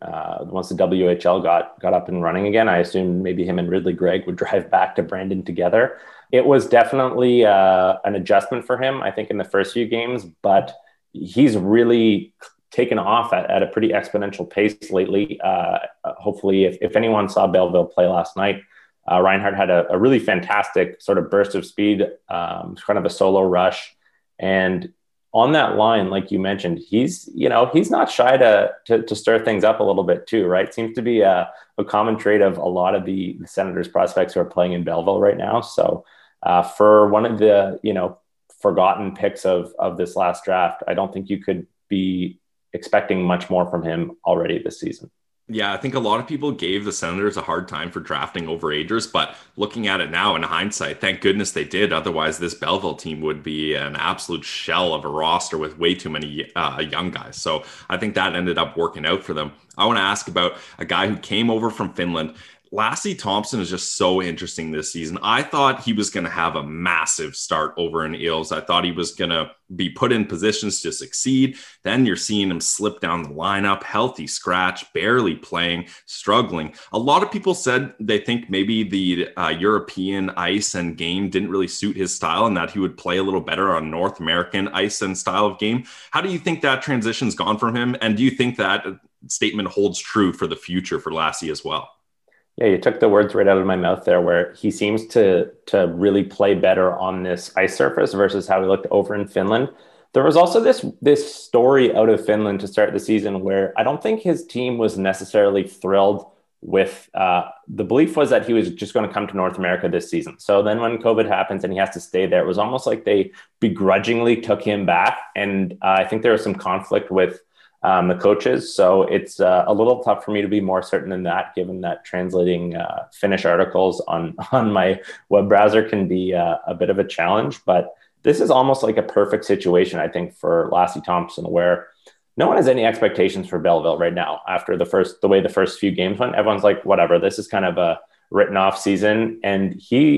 WHL got up and running again. I assumed maybe him and Ridley Gregg would drive back to Brandon together. It was definitely an adjustment for him, I think, in the first few games, but he's really taken off at a pretty exponential pace lately. Hopefully, if anyone saw Belleville play last night, Reinhardt had a really fantastic sort of burst of speed, kind of a solo rush. And on that line, like you mentioned, he's not shy to stir things up a little bit too, right? Seems to be a common trait of a lot of the Senators prospects who are playing in Belleville right now. So for one of the, forgotten picks of this last draft, I don't think you could be expecting much more from him already this season. Yeah, I think a lot of people gave the Senators a hard time for drafting overagers, but looking at it now in hindsight, thank goodness they did. Otherwise, this Belleville team would be an absolute shell of a roster with way too many young guys. So I think that ended up working out for them. I want to ask about a guy who came over from Finland. Lassi Thomson is just so interesting this season. I thought he was going to have a massive start over in Eels. I thought he was going to be put in positions to succeed. Then you're seeing him slip down the lineup, healthy scratch, barely playing, struggling. A lot of people said they think maybe the European ice and game didn't really suit his style and that he would play a little better on North American ice and style of game. How do you think that transition's gone from him? And do you think that statement holds true for the future for Lassi as well? Yeah, you took the words right out of my mouth there, where he seems to really play better on this ice surface versus how he looked over in Finland. There was also this story out of Finland to start the season where I don't think his team was necessarily thrilled with the belief was that he was just going to come to North America this season. So then when COVID happens and he has to stay there, it was almost like they begrudgingly took him back. And I think there was some conflict with the coaches. So it's a little tough for me to be more certain than that, given that translating Finnish articles on my web browser can be a bit of a challenge. But this is almost like a perfect situation, I think, for Lassi Thomson, where no one has any expectations for Belleville right now. After the way the first few games went, everyone's like, whatever, this is kind of a written off season. And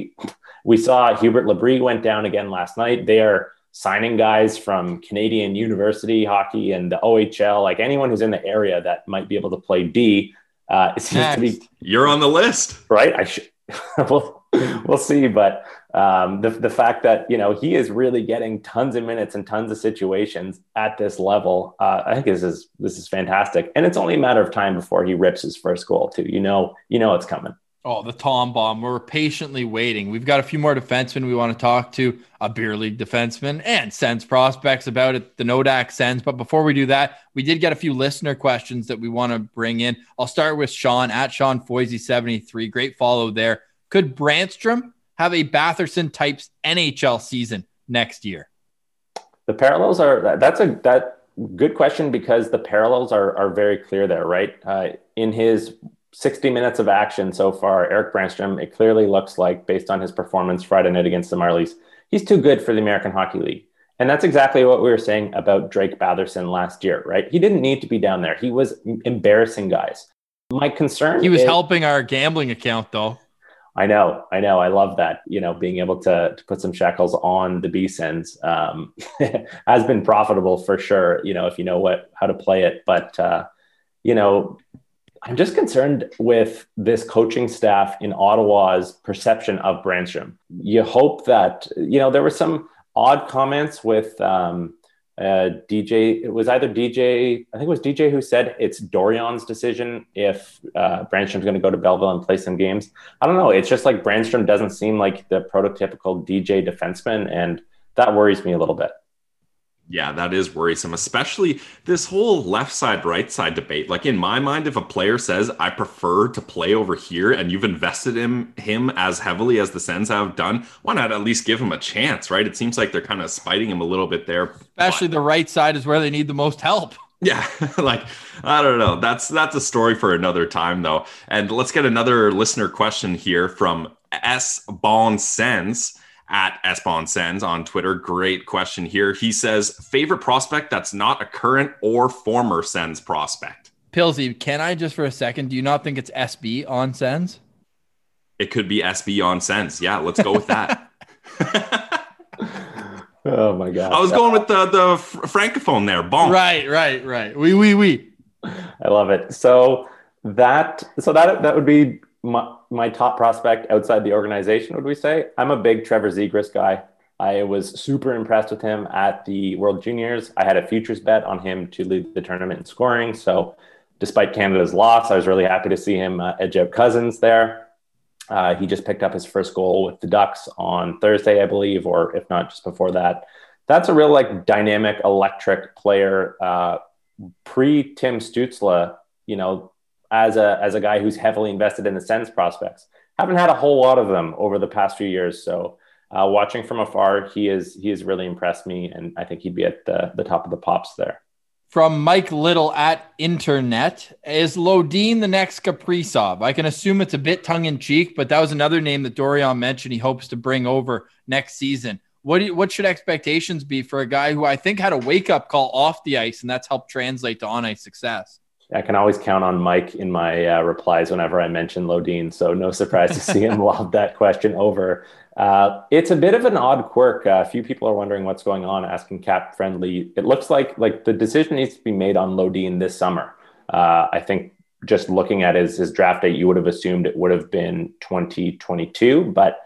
we saw Hubert Labrie went down again last night. They are signing guys from Canadian University hockey and the OHL, like anyone who's in the area that might be able to play D. It seems to be, you're on the list, right? We'll see. But the fact that, he is really getting tons of minutes and tons of situations at this level, I think this is fantastic. And it's only a matter of time before he rips his first goal too. It's coming. Oh, the Tom bomb. We're patiently waiting. We've got a few more defensemen we want to talk to, a beer league defenseman and Sens prospects about it, the Nodak Sens. But before we do that, we did get a few listener questions that we want to bring in. I'll start with Sean at Sean Foisey 73. Great follow there. Could Brandstrom have a Batherson types NHL season next year? The parallels that's a good question, because the parallels are very clear there, right? In his 60 minutes of action so far, Erik Brandstrom, it clearly looks like, based on his performance Friday night against the Marlies, he's too good for the American Hockey League. And that's exactly what we were saying about Drake Batherson last year, right? He didn't need to be down there. He was embarrassing guys. My concern He was helping our gambling account, though. I know. I love that, being able to put some shekels on the B-Sens has been profitable for sure, if you know how to play it. But, I'm just concerned with this coaching staff in Ottawa's perception of Brandstrom. You hope that, there were some odd comments with DJ, it was either DJ, I think it was DJ who said it's Dorian's decision if Brannstrom's going to go to Belleville and play some games. I don't know. It's just like Brannstrom doesn't seem like the prototypical DJ defenseman, and that worries me a little bit. Yeah, that is worrisome, especially this whole left side, right side debate. Like in my mind, if a player says, I prefer to play over here and you've invested in him as heavily as the Sens have done, why not at least give him a chance, right? It seems like they're kind of spiting him a little bit there. Especially the right side is where they need the most help. Yeah, like, I don't know. That's a story for another time, though. And let's get another listener question here from S. Bon Sens. At Esbon Sens on Twitter. Great question here. He says, favorite prospect that's not a current or former Sens prospect. Pilsy, can I just for a second, do you not think it's SB on Sens? It could be SB on Sens. Yeah, let's go with that. Oh my God. I was going with the francophone there. Bon. Right. Oui. I love it. So that would be my top prospect outside the organization, would we say? I'm a big Trevor Zegras guy. I was super impressed with him at the World Juniors. I had a futures bet on him to lead the tournament in scoring. So despite Canada's loss, I was really happy to see him edge out Cousins there. He just picked up his first goal with the Ducks on Thursday, I believe, or if not, just before that. That's a real like dynamic, electric player. Pre-Tim Stützle, as a guy who's heavily invested in the Sens prospects. Haven't had a whole lot of them over the past few years. So watching from afar, he has really impressed me. And I think he'd be at the top of the pops there. From Mike Little at Internet, is Lodin the next Kaprizov? I can assume it's a bit tongue-in-cheek, but that was another name that Dorian mentioned he hopes to bring over next season. What should expectations be for a guy who I think had a wake-up call off the ice, and that's helped translate to on-ice success? I can always count on Mike in my replies whenever I mention Lodin, so no surprise to see him lob that question over. It's a bit of an odd quirk. A few people are wondering what's going on, asking Cap Friendly. It looks like the decision needs to be made on Lodin this summer. I think just looking at his draft date, you would have assumed it would have been 2022, but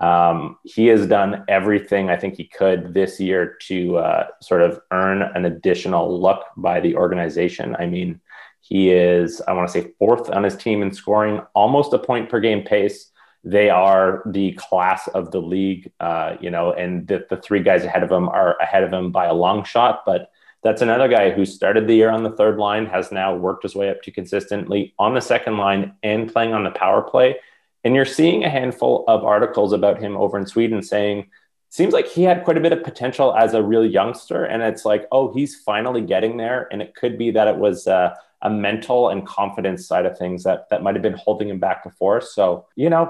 he has done everything I think he could this year to sort of earn an additional look by the organization. I mean, he is, I want to say, fourth on his team in scoring, almost a point per game pace. They are the class of the league, and the three guys ahead of him are ahead of him by a long shot. But that's another guy who started the year on the third line, has now worked his way up to consistently on the second line and playing on the power play. And you're seeing a handful of articles about him over in Sweden saying, seems like he had quite a bit of potential as a real youngster. And it's like, oh, he's finally getting there. And it could be that it was a mental and confidence side of things that might have been holding him back before. So,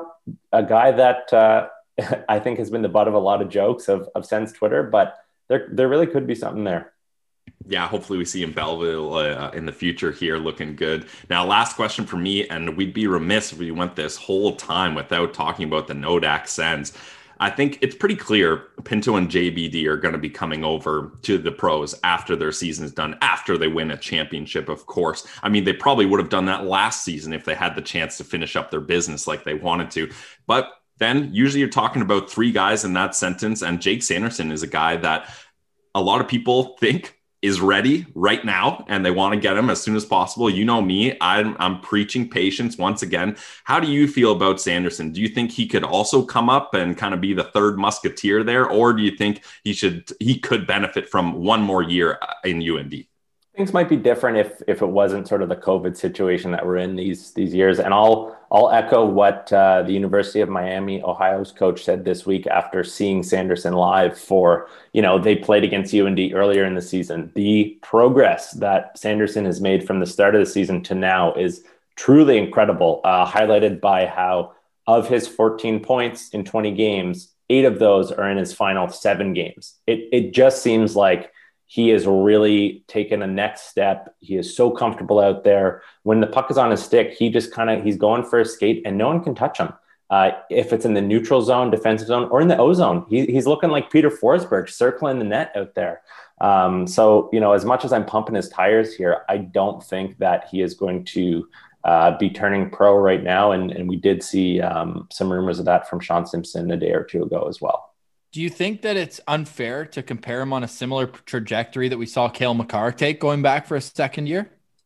a guy that I think has been the butt of a lot of jokes of Sens Twitter, but there really could be something there. Yeah, hopefully we see him Belleville in the future here looking good. Now, last question for me, and we'd be remiss if we went this whole time without talking about the Nodak Sens. I think it's pretty clear Pinto and JBD are going to be coming over to the pros after their season is done, after they win a championship, of course. I mean, they probably would have done that last season if they had the chance to finish up their business like they wanted to. But then usually you're talking about three guys in that sentence, and Jake Sanderson is a guy that a lot of people think is ready right now, and they want to get him as soon as possible. You know me, I'm preaching patience once again. How do you feel about Sanderson? Do you think he could also come up and kind of be the third musketeer there, or do you think he could benefit from one more year in UND? Things might be different if it wasn't sort of the COVID situation that we're in these years. And I'll echo what the University of Miami, Ohio's coach said this week after seeing Sanderson live for, they played against UND earlier in the season. The progress that Sanderson has made from the start of the season to now is truly incredible, highlighted by how of his 14 points in 20 games, 8 of those are in his final 7 games. It just seems like he has really taken a next step. He is so comfortable out there. When the puck is on his stick, he just he's going for a skate and no one can touch him. If it's in the neutral zone, defensive zone, or in the O zone, he's looking like Peter Forsberg circling the net out there. So, as much as I'm pumping his tires here, I don't think that he is going to be turning pro right now. And we did see some rumors of that from Sean Simpson a day or two ago as well. Do you think that it's unfair to compare him on a similar trajectory that we saw Cale Makar take going back for a second year?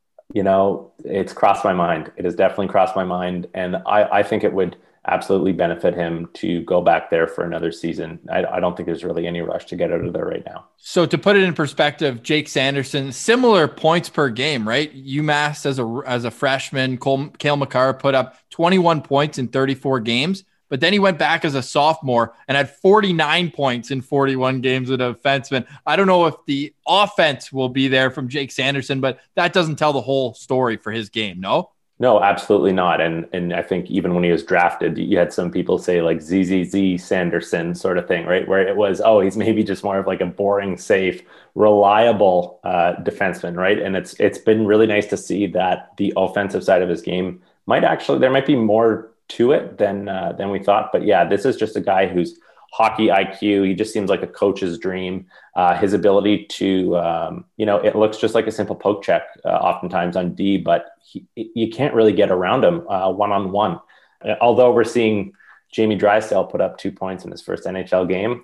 It's crossed my mind. It has definitely crossed my mind. And I think it would absolutely benefit him to go back there for another season. I don't think there's really any rush to get out of there right now. So to put it in perspective, Jake Sanderson, similar points per game, right? UMass as a freshman, Cale Makar put up 21 points in 34 games, but then he went back as a sophomore and had 49 points in 41 games as a defenseman. I don't know if the offense will be there from Jake Sanderson, but that doesn't tell the whole story for his game, no? No, absolutely not. And I think even when he was drafted, you had some people say like ZZZ Sanderson sort of thing, right? Where it was, he's maybe just more of like a boring, safe, reliable defenseman, right? And it's been really nice to see that the offensive side of his game there might be more to it than we thought. But yeah, this is just a guy who's hockey IQ. He just seems like a coach's dream. His ability to, it looks just like a simple poke check oftentimes on D, but you can't really get around him one-on-one. Although we're seeing Jamie Drysdale put up 2 points in his first NHL game,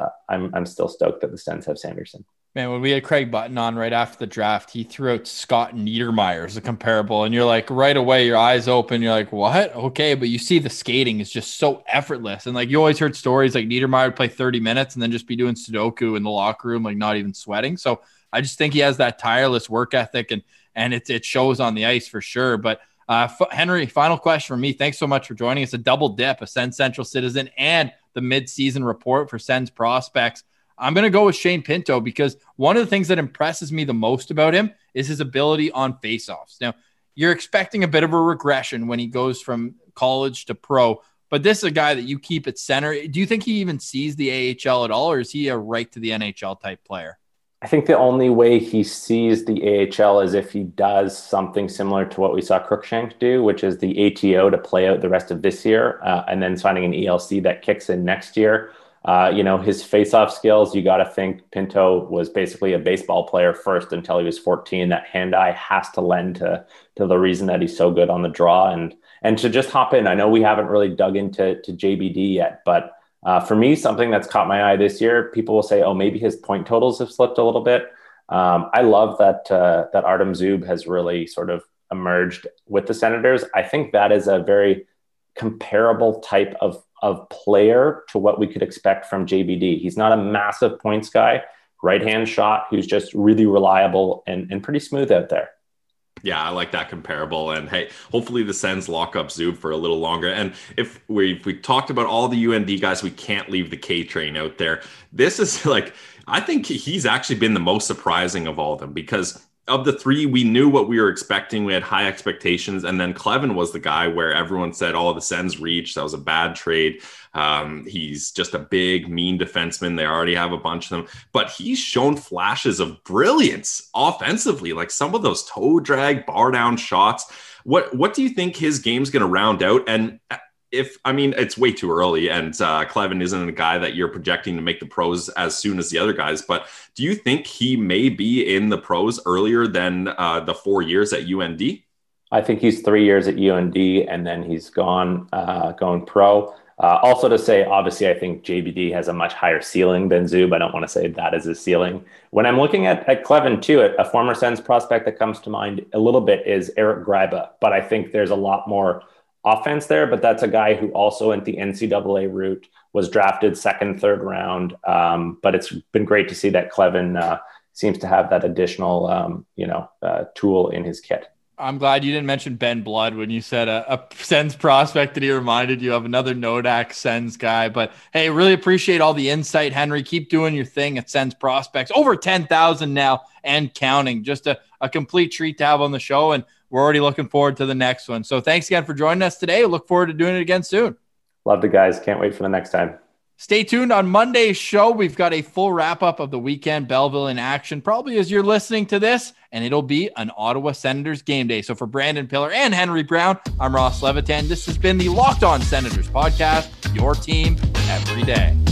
I'm still stoked that the Sens have Sanderson. Man, when we had Craig Button on right after the draft, he threw out Scott Niedermayer as a comparable. And you're like, right away, your eyes open. You're like, what? Okay. But you see the skating is just so effortless. And like, you always heard stories like Niedermayer would play 30 minutes and then just be doing Sudoku in the locker room, like not even sweating. So I just think he has that tireless work ethic and it shows on the ice for sure. But Henry, final question for me. Thanks so much for joining us. A double dip, a Sens Central Citizen and the mid-season report for Sens prospects. I'm going to go with Shane Pinto because one of the things that impresses me the most about him is his ability on faceoffs. Now, you're expecting a bit of a regression when he goes from college to pro, but this is a guy that you keep at center. Do you think he even sees the AHL at all, or is he a right to the NHL type player? I think the only way he sees the AHL is if he does something similar to what we saw Cruikshank do, which is the ATO to play out the rest of this year and then signing an ELC that kicks in next year. His face-off skills, you got to think Pinto was basically a baseball player first until he was 14. That hand-eye has to lend to the reason that he's so good on the draw and to just hop in. I know we haven't really dug into JBD yet, but for me, something that's caught my eye this year, people will say, maybe his point totals have slipped a little bit. I love that Artem Zub has really sort of emerged with the Senators. I think that is a very comparable type of player to what we could expect from JBD. He's not a massive points guy, right-hand shot, who's just really reliable and pretty smooth out there. Yeah, I like that comparable. And hey, hopefully the Sens lock up Zub for a little longer. And if we talked about all the UND guys, we can't leave the K train out there. This is like, I think he's actually been the most surprising of all of them because of the three, we knew what we were expecting. We had high expectations. And then Clevin was the guy where everyone said, the Sens reached. That was a bad trade. He's just a big, mean defenseman. They already have a bunch of them. But he's shown flashes of brilliance offensively, like some of those toe drag, bar down shots. What do you think his game's going to round out? And it's way too early, and Clevin isn't a guy that you're projecting to make the pros as soon as the other guys, but do you think he may be in the pros earlier than the 4 years at UND? I think he's 3 years at UND, and then he's going pro. Also to say, obviously, I think JBD has a much higher ceiling than Zub. I don't want to say that is his ceiling. When I'm looking at Clevin too, a former Sens prospect that comes to mind a little bit is Eric Greiba, but I think there's a lot more offense there, but that's a guy who also went the NCAA route, was drafted second, third round. But it's been great to see that Clevin seems to have that additional, tool in his kit. I'm glad you didn't mention Ben Blood when you said a Sens prospect that he reminded you of, another Nodak Sens guy. But hey, really appreciate all the insight, Henry. Keep doing your thing at Sens prospects. Over 10,000 now and counting. Just a complete treat to have on the show. And we're already looking forward to the next one. So thanks again for joining us today. Look forward to doing it again soon. Love the guys. Can't wait for the next time. Stay tuned on Monday's show. We've got a full wrap-up of the weekend, Belleville in action, probably as you're listening to this, and it'll be an Ottawa Senators game day. So for Brandon Pillar and Henry Brown, I'm Ross Levitan. This has been the Locked On Senators podcast, your team every day.